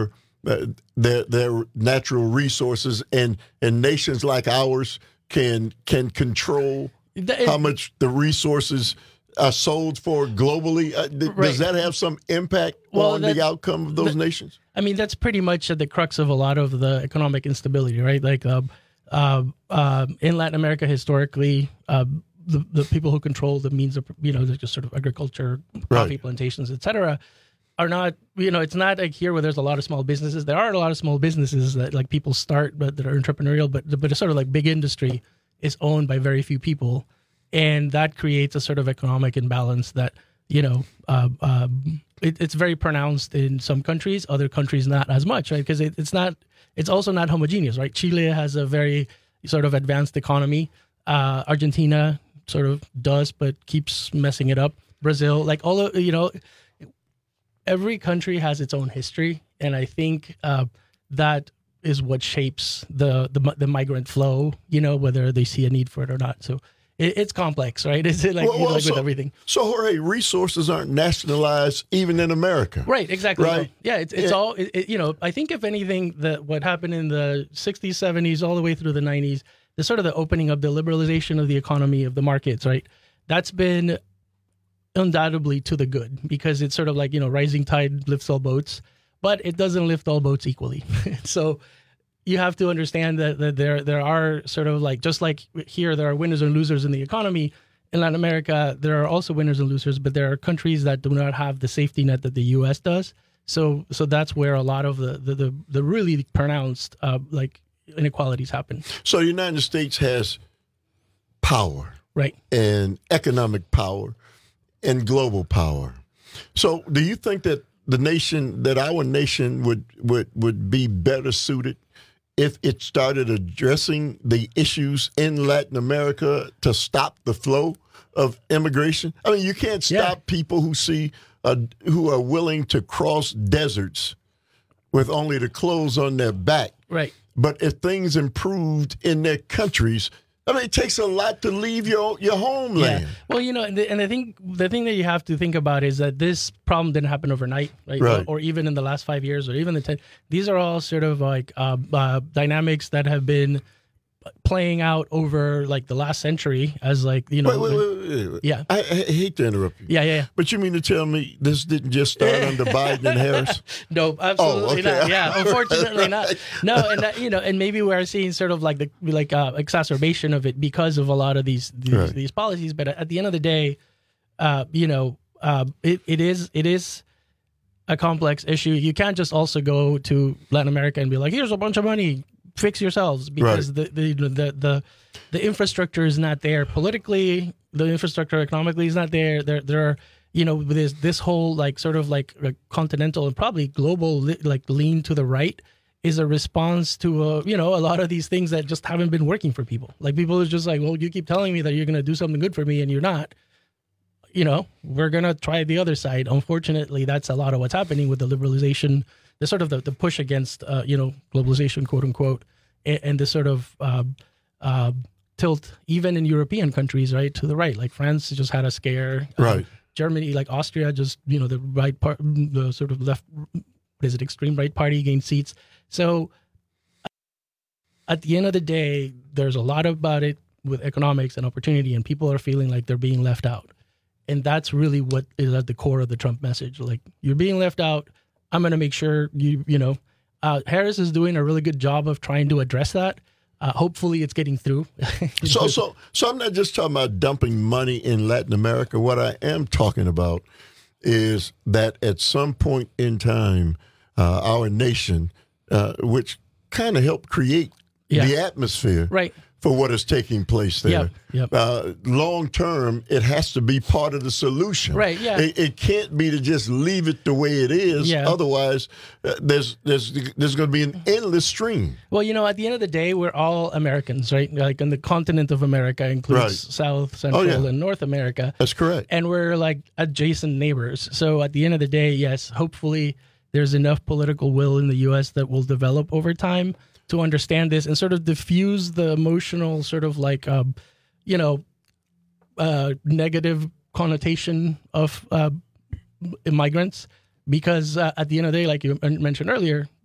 uh, their their natural resources, and and nations like ours can can control how much the resources are sold for globally. Uh, th- Right. Does that have some impact Well, on that- the outcome of those that- nations? I mean, that's pretty much at the crux of a lot of the economic instability, right? Like uh, uh, uh, in Latin America, historically, uh, the the people who control the means of, you know, just sort of agriculture, coffee Right. plantations, et cetera, are not, you know, it's not like here where there's a lot of small businesses. There are a lot of small businesses that like people start, but that are entrepreneurial, but but it's sort of like big industry is owned by very few people, and that creates a sort of economic imbalance that, you know, uh, um, it, it's very pronounced in some countries, other countries not as much, right? Because it, it's not, it's also not homogeneous, right? Chile has a very sort of advanced economy. Uh, Argentina sort of does, but keeps messing it up. Brazil, like all of, you know, every country has its own history, and I think uh, that is what shapes the, the the migrant flow. You know, whether they see a need for it or not. So it, it's complex, right? It's like, Well, you know, well, like so, with everything, So, Jorge, resources aren't nationalized even in America. right? Exactly. Right. Yeah, it's it's Yeah. all it, it- you know. I think if anything, that what happened in the sixties, seventies, all the way through the nineties, the sort of the opening up, the liberalization of the economy, of the markets, right? That's been undoubtedly to the good, because it's sort of like, you know, rising tide lifts all boats, but it doesn't lift all boats equally. So you have to understand that, that there there are sort of like, just like here there are winners and losers in the economy, in Latin America there are also winners and losers, but there are countries that do not have the safety net that the U S does. So so that's where a lot of the the, the, the really pronounced uh, like inequalities happen. So the United States has power. Right. And economic power and global power. So do you think that the nation, that our nation would, would, would be better suited if it started addressing the issues in Latin America to stop the flow of immigration? I mean, you can't stop people who see, uh, who are willing to cross deserts with only the clothes on their back. Right. But if things improved in their countries, I mean, it takes a lot to leave your your homeland. Yeah. Well, you know, and the, and I think the thing that you have to think about is that this problem didn't happen overnight, right? Right. Or, or even in the last five years, or even the ten. These are all sort of like uh, uh, dynamics that have been playing out over like the last century as like, you know. Wait, wait, wait, wait, wait. Yeah. I, I hate to interrupt you. Yeah, yeah, yeah. But you mean to tell me this didn't just start under Biden and Harris? No, absolutely Oh, okay. not. Yeah, unfortunately not. No, and that, you know, and maybe we're seeing sort of like the like uh, exacerbation of it because of a lot of these these, Right. these policies. But at the end of the day, uh, you know, uh, it it is it is a complex issue. You can't just also go to Latin America and be like, here's a bunch of money, fix yourselves, because Right. the, the the the the infrastructure is not there politically. The infrastructure economically is not there. There there are, you know, this this whole like sort of like, like continental and probably global li- like lean to the right is a response to uh, you know, a lot of these things that just haven't been working for people. Like people are just like, well, you keep telling me that you're going to do something good for me and you're not. You know, we're going to try the other side. Unfortunately, that's a lot of what's happening with the liberalization, the sort of the, the push against, uh, you know, globalization, quote unquote, and, and the sort of uh, uh, tilt, even in European countries, right, to the right. Like France just had a scare. Uh, Right. Germany, like Austria, just, you know, the right part, the sort of left, what is it, extreme right party gained seats. So at the end of the day, there's a lot about it with economics and opportunity, and people are feeling like they're being left out. And that's really what is at the core of the Trump message. Like, you're being left out. I'm going to make sure you, you know, uh, Harris is doing a really good job of trying to address that. Uh, hopefully it's getting through. So, so, so I'm not just talking about dumping money in Latin America. What I am talking about is that at some point in time, uh, our nation, uh, which kind of helped create Yeah. the atmosphere Right. for what is taking place there. Yep, yep. Uh, long term, it has to be part of the solution. Right, yeah. It, it can't be to just leave it the way it is. Yeah. Otherwise, uh, there's there's there's going to be an endless stream. Well, you know, at the end of the day, we're all Americans, right? Like, and the continent of America includes Right. South, Central, Oh, yeah. and North America. That's correct. And we're like adjacent neighbors. So at the end of the day, yes, hopefully there's enough political will in the U S that will develop over time to understand this and sort of diffuse the emotional sort of like, uh, you know, uh, negative connotation of uh, immigrants. Because uh, at the end of the day, like you mentioned earlier,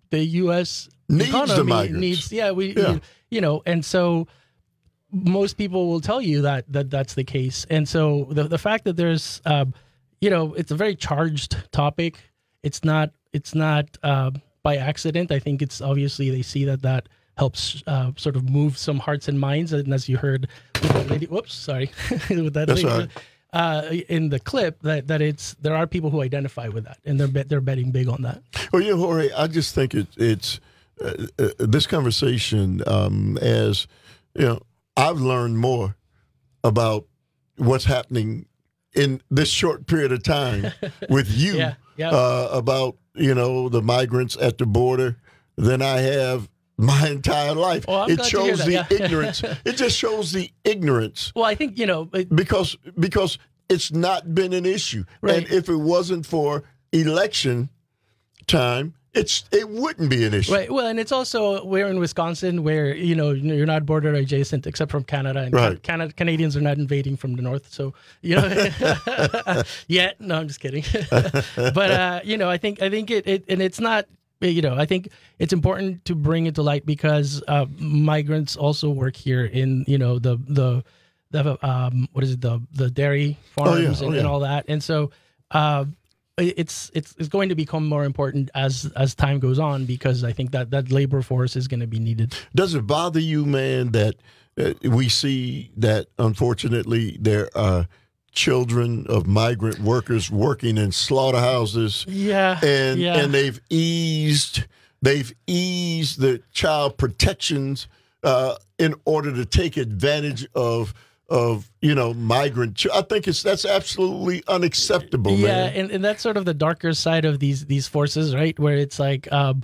the U S Needs economy the migrants. needs. Yeah, we, Yeah. You, you know, and so most people will tell you that that that's the case. And so the the fact that there's, um, you know, it's a very charged topic. It's not. It's not uh, by accident. I think it's obviously they see that that helps uh, sort of move some hearts and minds. And as you heard with that lady, whoops, sorry, with that That's lady. all right. Uh, in the clip, that, that it's there are people who identify with that, and they're bet, they're betting big on that. Well, yeah, Jorge, I just think it, it's uh, uh, this conversation um, as you know, I've learned more about what's happening in this short period of time with you Yeah, yeah. Uh, about you know the migrants at the border than I have my entire life. Well, I'm it glad to hear shows that, the yeah. ignorance. It just shows the ignorance. Well, I think you know it, because because it's not been an issue, Right. and if it wasn't for election time, it's it wouldn't be an issue. right. Well, and it's also we're in Wisconsin, where you know you're not border adjacent except from Canada, and Right. Canada Canadians are not invading from the north. So you know, yet no, I'm just kidding. But uh, you know, I think I think it, it and it's not. You know, I think it's important to bring it to light because uh, migrants also work here in, you know, the the the um, what is it the the dairy farms Oh, yeah. and, Oh, yeah. and all that, and so uh, it's it's it's going to become more important as as time goes on because I think that that labor force is going to be needed. Does it bother you, man, that uh, we see that unfortunately there are children of migrant workers working in slaughterhouses? Yeah, and yeah. and they've eased they've eased the child protections uh, in order to take advantage of of you know migrant. Ch- I think it's that's absolutely unacceptable, Yeah, man. and, and that's sort of the darker side of these these forces, right? Where it's like, um,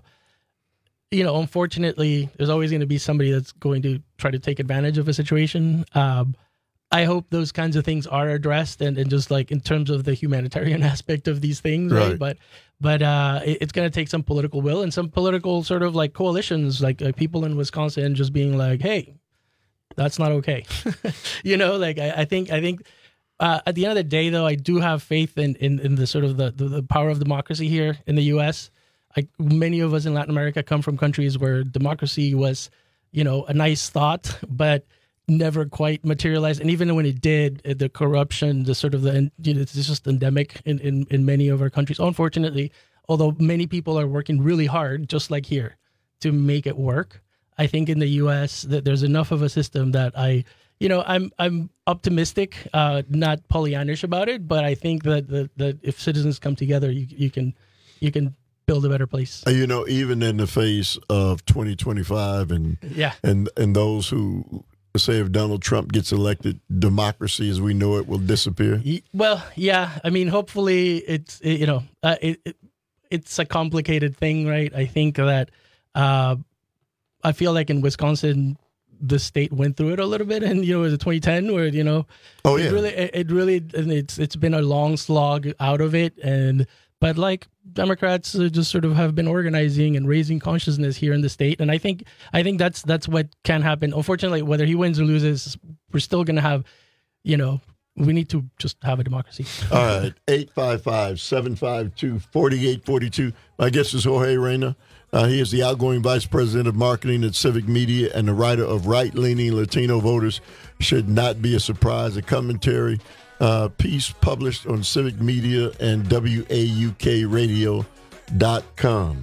you know, unfortunately, there's always going to be somebody that's going to try to take advantage of a situation. Um, I hope those kinds of things are addressed, and, and just like in terms of the humanitarian aspect of these things, right? Right. But but uh, it, it's going to take some political will and some political sort of like coalitions, like, like people in Wisconsin just being like, hey, that's not okay. You know, like I, I think I think uh, at the end of the day, though, I do have faith in, in, in the sort of the, the, the power of democracy here in the U S. Like many of us in Latin America come from countries where democracy was, you know, a nice thought, but never quite materialized. And even when it did, the corruption, the sort of the, you know, it's just endemic in, in, in many of our countries. Unfortunately, although many people are working really hard, just like here, to make it work. I think in the U S that there's enough of a system that I, you know, I'm I'm optimistic, uh, not Pollyannish about it, but I think that that, that if citizens come together, you you can you can build a better place. Uh, You know, even in the face of twenty twenty-five and Yeah. and and those who say if Donald Trump gets elected, democracy as we know it will disappear. Y- Well, yeah, I mean, hopefully it's it, you know uh, it, it it's a complicated thing, right? I think that uh, I feel like in Wisconsin, the state went through it a little bit, and you know, it was twenty ten where you know, Oh, it yeah. really, it, it really, and it's it's been a long slog out of it, and but like Democrats uh, just sort of have been organizing and raising consciousness here in the state, and I think I think that's that's what can happen. Unfortunately, whether he wins or loses, we're still going to have, you know, we need to just have a democracy. All right, eight five five, seven five two, four eight four two. My guest is Jorge Reyna. Uh, he is the outgoing vice president of marketing at Civic Media and the writer of Right-Leaning Latino Voters Should Not Be a Surprise, a commentary uh, piece published on Civic Media and W A U K radio dot com.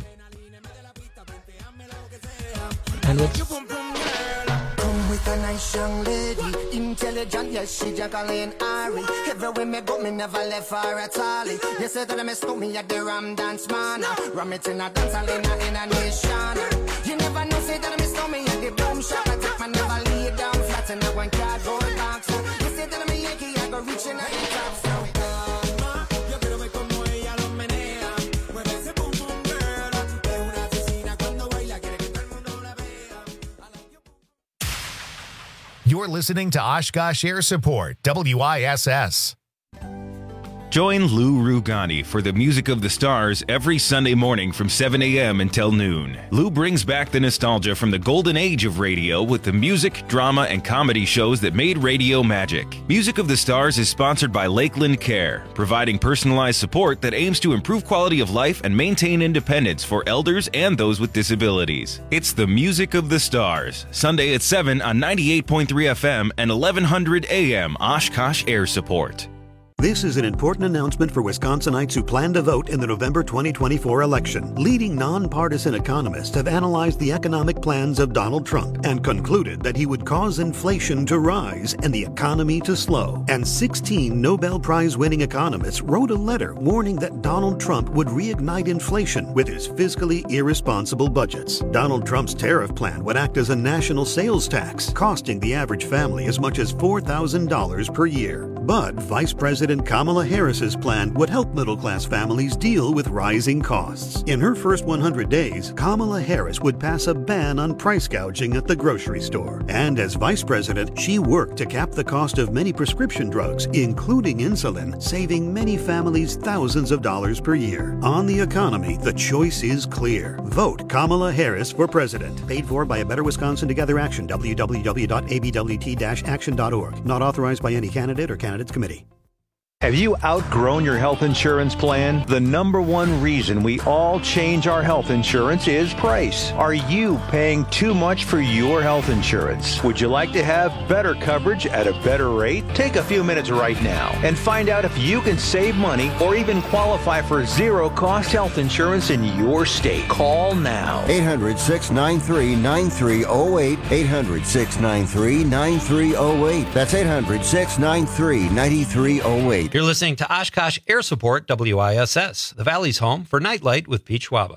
And what's with a nice young lady, intelligent, yes, she Jacqueline Ari. Everywhere me go, me never left her at all. You said that I missed me at the Ram Dance Man. Ram it in a dance, I in a, in a nation. You never know, say that I missed me at the Boom Shop. I take my never lay down flat in a one cardboard box. So you said that I'm a Yankee, I go reaching at the top. So You're listening to Oshkosh Air Support, W I S S. Join Lou Rugani for the Music of the Stars every Sunday morning from seven a.m. until noon. Lou brings back the nostalgia from the golden age of radio with the music, drama, and comedy shows that made radio magic. Music of the Stars is sponsored by Lakeland Care, providing personalized support that aims to improve quality of life and maintain independence for elders and those with disabilities. It's the Music of the Stars, Sunday at seven on ninety-eight point three F M and eleven hundred A M Oshkosh Air Support. This is an important announcement for Wisconsinites who plan to vote in the November twenty twenty-four election. Leading nonpartisan economists have analyzed the economic plans of Donald Trump and concluded that he would cause inflation to rise and the economy to slow. And sixteen Nobel Prize-winning economists wrote a letter warning that Donald Trump would reignite inflation with his fiscally irresponsible budgets. Donald Trump's tariff plan would act as a national sales tax, costing the average family as much as four thousand dollars per year. But Vice President Kamala Harris's plan would help middle-class families deal with rising costs. In her first one hundred days, Kamala Harris would pass a ban on price gouging at the grocery store. And as vice president, she worked to cap the cost of many prescription drugs, including insulin, saving many families thousands of dollars per year. On the economy, the choice is clear. Vote Kamala Harris for president. Paid for by A Better Wisconsin Together Action, w w w dot a b w t dash action dot org. Not authorized by any candidate or candidates committee. Have you outgrown your health insurance plan? The number one reason we all change our health insurance is price. Are you paying too much for your health insurance? Would you like to have better coverage at a better rate? Take a few minutes right now and find out if you can save money or even qualify for zero-cost health insurance in your state. Call now. eight hundred, six nine three, nine three zero eight. eight hundred, six nine three, nine three zero eight. That's eight hundred, six nine three, nine three zero eight. You're listening to Oshkosh Air Support, W I S S, the Valley's home for Nightlight with Pete Schwaba.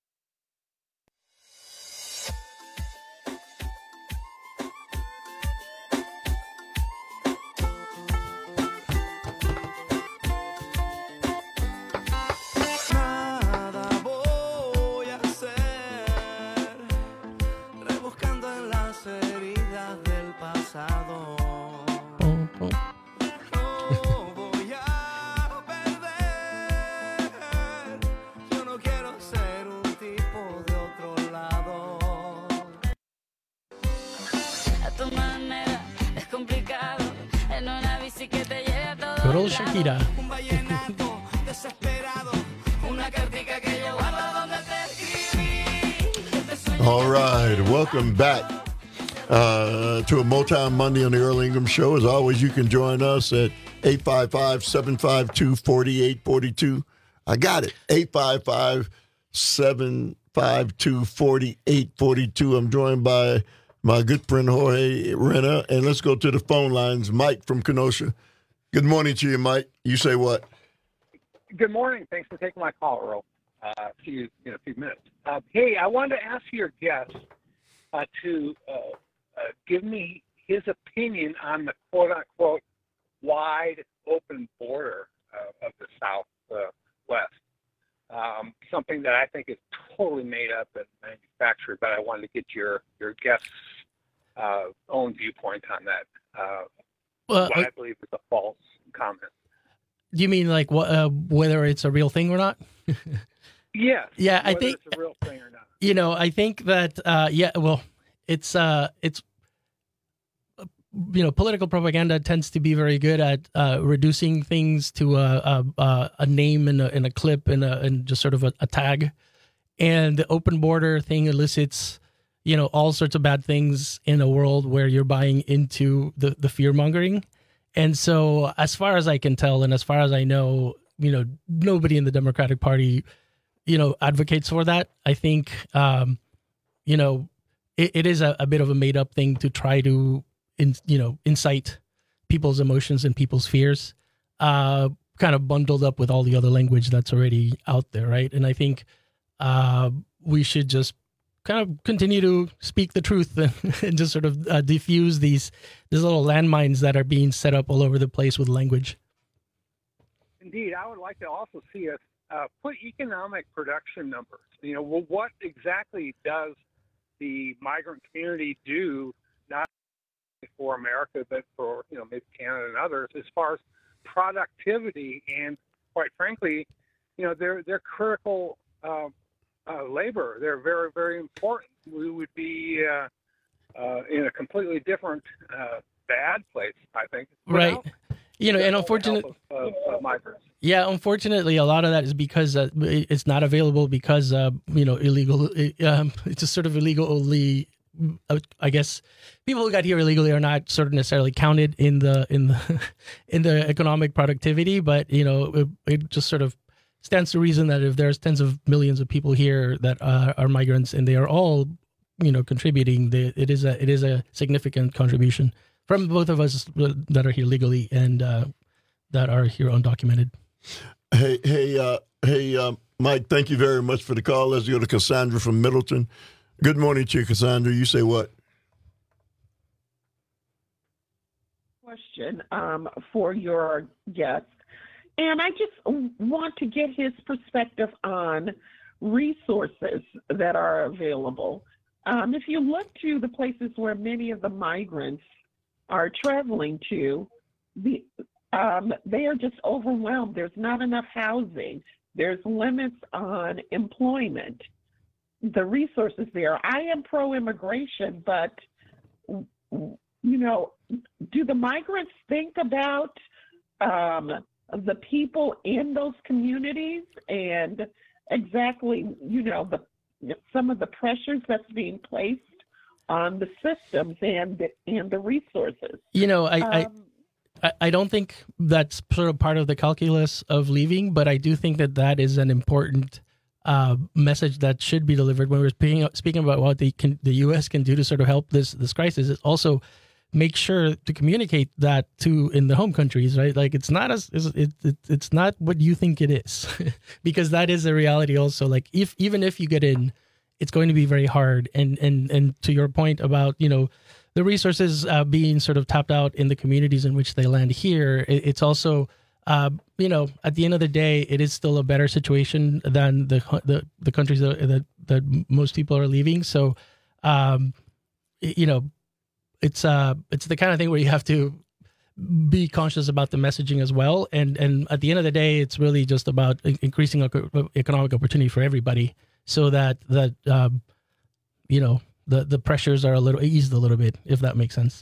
Good old Shakira. All right, welcome back uh, to a Motown Monday on the Earl Ingram Show. As always, you can join us at eight five five, seven five two, four eight four two. I got it, eight five five, seven five two, four eight four two. I'm joined by my good friend Jorge Reyna, and let's go to the phone lines. Mike from Kenosha. Good morning to you, Mike. You say what? Good morning. Thanks for taking my call, Earl. Uh, see you in a few minutes. Uh, hey, I wanted to ask your guest uh, to uh, uh, give me his opinion on the quote-unquote wide open border uh, of the Southwest. Um, something that I think is totally made up and manufactured, but I wanted to get your, your guest's uh, own viewpoint on that. Uh, Well, what I believe is a false comment. Do you mean like what, uh, whether it's a real thing or not? Yes. Yeah, I whether think it's a real thing or not. You know, I think that uh, yeah, well, it's uh, it's you know, political propaganda tends to be very good at uh, reducing things to a a, a name and a, and a clip and a, and just sort of a, a tag, and the open border thing elicits, you know, all sorts of bad things in a world where you're buying into the, the fear mongering. And so as far as I can tell, and as far as I know, you know, nobody in the Democratic Party, you know, advocates for that. I think, um, you know, it, it is a, a bit of a made up thing to try to, in, you know, incite people's emotions and people's fears, uh, kind of bundled up with all the other language that's already out there. Right. And I think uh, we should just kind of continue to speak the truth and, and just sort of uh, diffuse these these little landmines that are being set up all over the place with language. Indeed, I would like to also see us uh, put economic production numbers. You know, well, what exactly does the migrant community do, not only for America, but for, you know, maybe Canada and others, as far as productivity, and quite frankly, you know, they're they're critical uh, uh, labor. They're very, very important. We would be uh, uh, in a completely different uh, bad place, I think. Right. Without You know, the and help unfortunately, of, of, of migrants. yeah, unfortunately, a lot of that is because uh, it's not available because, uh, you know, illegal, um, it's just sort of illegally, uh, I guess, people who got here illegally are not sort of necessarily counted in the, in the, in the economic productivity, but, you know, it, it just sort of stands to reason that if there's tens of millions of people here that uh, are migrants and they are all, you know, contributing, they, it is a, it is a significant contribution from both of us that are here legally and uh, that are here undocumented. Hey, hey, uh, hey, uh, Mike, thank you very much for the call. Let's go to Cassandra from Middleton. Good morning to you, Cassandra. You say what? Question um, for your guest. And I just want to get his perspective on resources that are available. Um, if you look to the places where many of the migrants are traveling to, the um, they are just overwhelmed. There's not enough housing. There's limits on employment. The resources there. I am pro-immigration, but, you know, do the migrants think about um, the people in those communities and exactly, you know, the some of the pressures that's being placed on the systems and the, and the resources? You know, I, um, I I don't think that's sort of part of the calculus of leaving, but I do think that that is an important uh, message that should be delivered when we're speaking speaking about what the can, the U S can do to sort of help this this crisis. It's also make sure to communicate that to in the home countries, right? Like it's not as it, it it's not what you think it is, because that is a reality also. Like if even if you get in, it's going to be very hard. And and and to your point about, you know, the resources uh, being sort of tapped out in the communities in which they land here, it, it's also, uh, you know, at the end of the day, it is still a better situation than the the, the countries that, that that most people are leaving. So, um, you know, it's uh it's the kind of thing where you have to be conscious about the messaging as well. And and at the end of the day, it's really just about increasing economic opportunity for everybody, so that that um, you know, the the pressures are a little eased a little bit, if that makes sense.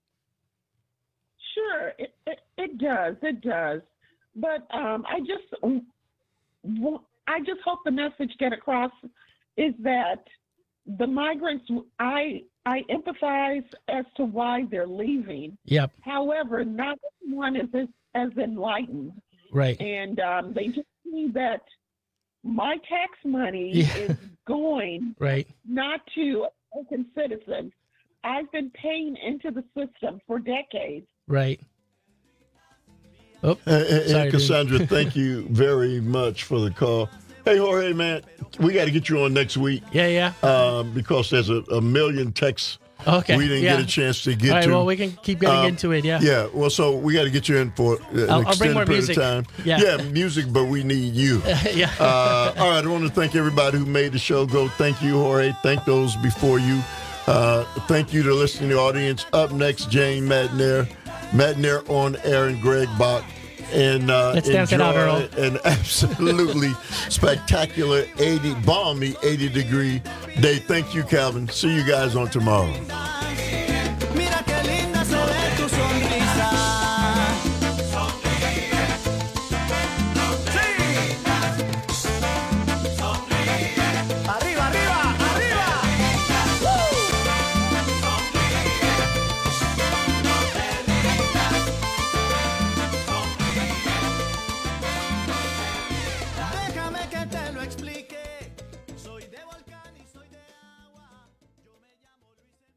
Sure, it it, it does, it does. But um, I just I just hope the message get across is that the migrants, I I empathize as to why they're leaving. Yep. However, not everyone is as, as enlightened. Right. And um, they just see that my tax money Yeah. is going Right. not to American citizens. I've been paying into the system for decades. Right. Oh, Hey, hey, sorry, hey, dude. Cassandra, thank you very much for the call. Hey, Jorge, man, we got to get you on next week. Yeah, yeah. Um, because there's a, a million texts Okay, we didn't yeah. get a chance to get All right, to. well, we can keep getting Um, into it, yeah. Yeah, well, so we got to get you in for an I'll- I'll bring extended more period music. of time. Yeah. music, but we need you. Yeah. Uh, all right, I want to thank everybody who made the show go. Thank you, Jorge. Thank those before you. Uh, thank you to the listening audience. Up next, Jane Madner. Madner on air and Greg Bach. And uh, Let's dance it out, enjoy Earl. an absolutely spectacular eighty, balmy eighty degree day. Thank you, Calvin. See you guys on tomorrow. Mira qué linda se ve tu sonrisa. Arriba, arriba, arriba. Déjame que te lo explique. Soy de volcán y soy de agua. Yo me llamo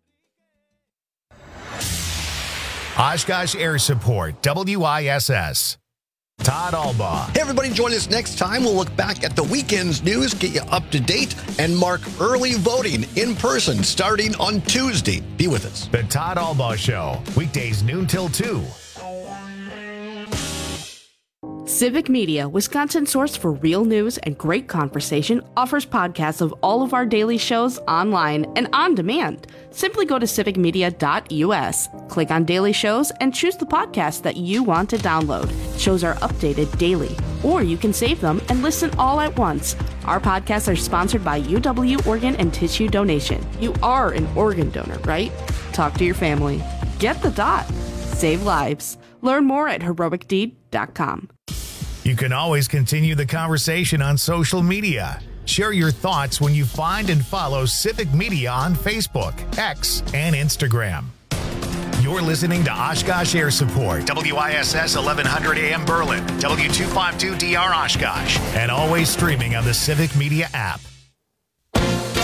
Luis. Oshkosh Air Support, W I S S. Todd Albaugh. Hey, everybody, join us next time. We'll look back at the weekend's news, get you up to date, and mark early voting in person starting on Tuesday. Be with us. The Todd Albaugh Show, weekdays noon till two. Civic Media, Wisconsin's source for real news and great conversation, offers podcasts of all of our daily shows online and on demand. Simply go to civic media dot u s, click on Daily Shows, and choose the podcast that you want to download. Shows are updated daily, or you can save them and listen all at once. Our podcasts are sponsored by U W Organ and Tissue Donation. You are an organ donor, right? Talk to your family. Get the dot. Save lives. Learn more at heroic deed dot com. You can always continue the conversation on social media. Share your thoughts when you find and follow Civic Media on Facebook, X, and Instagram. You're listening to Oshkosh Air Support, W I S S eleven hundred A M Berlin, W two fifty-two D R Oshkosh, and always streaming on the Civic Media app.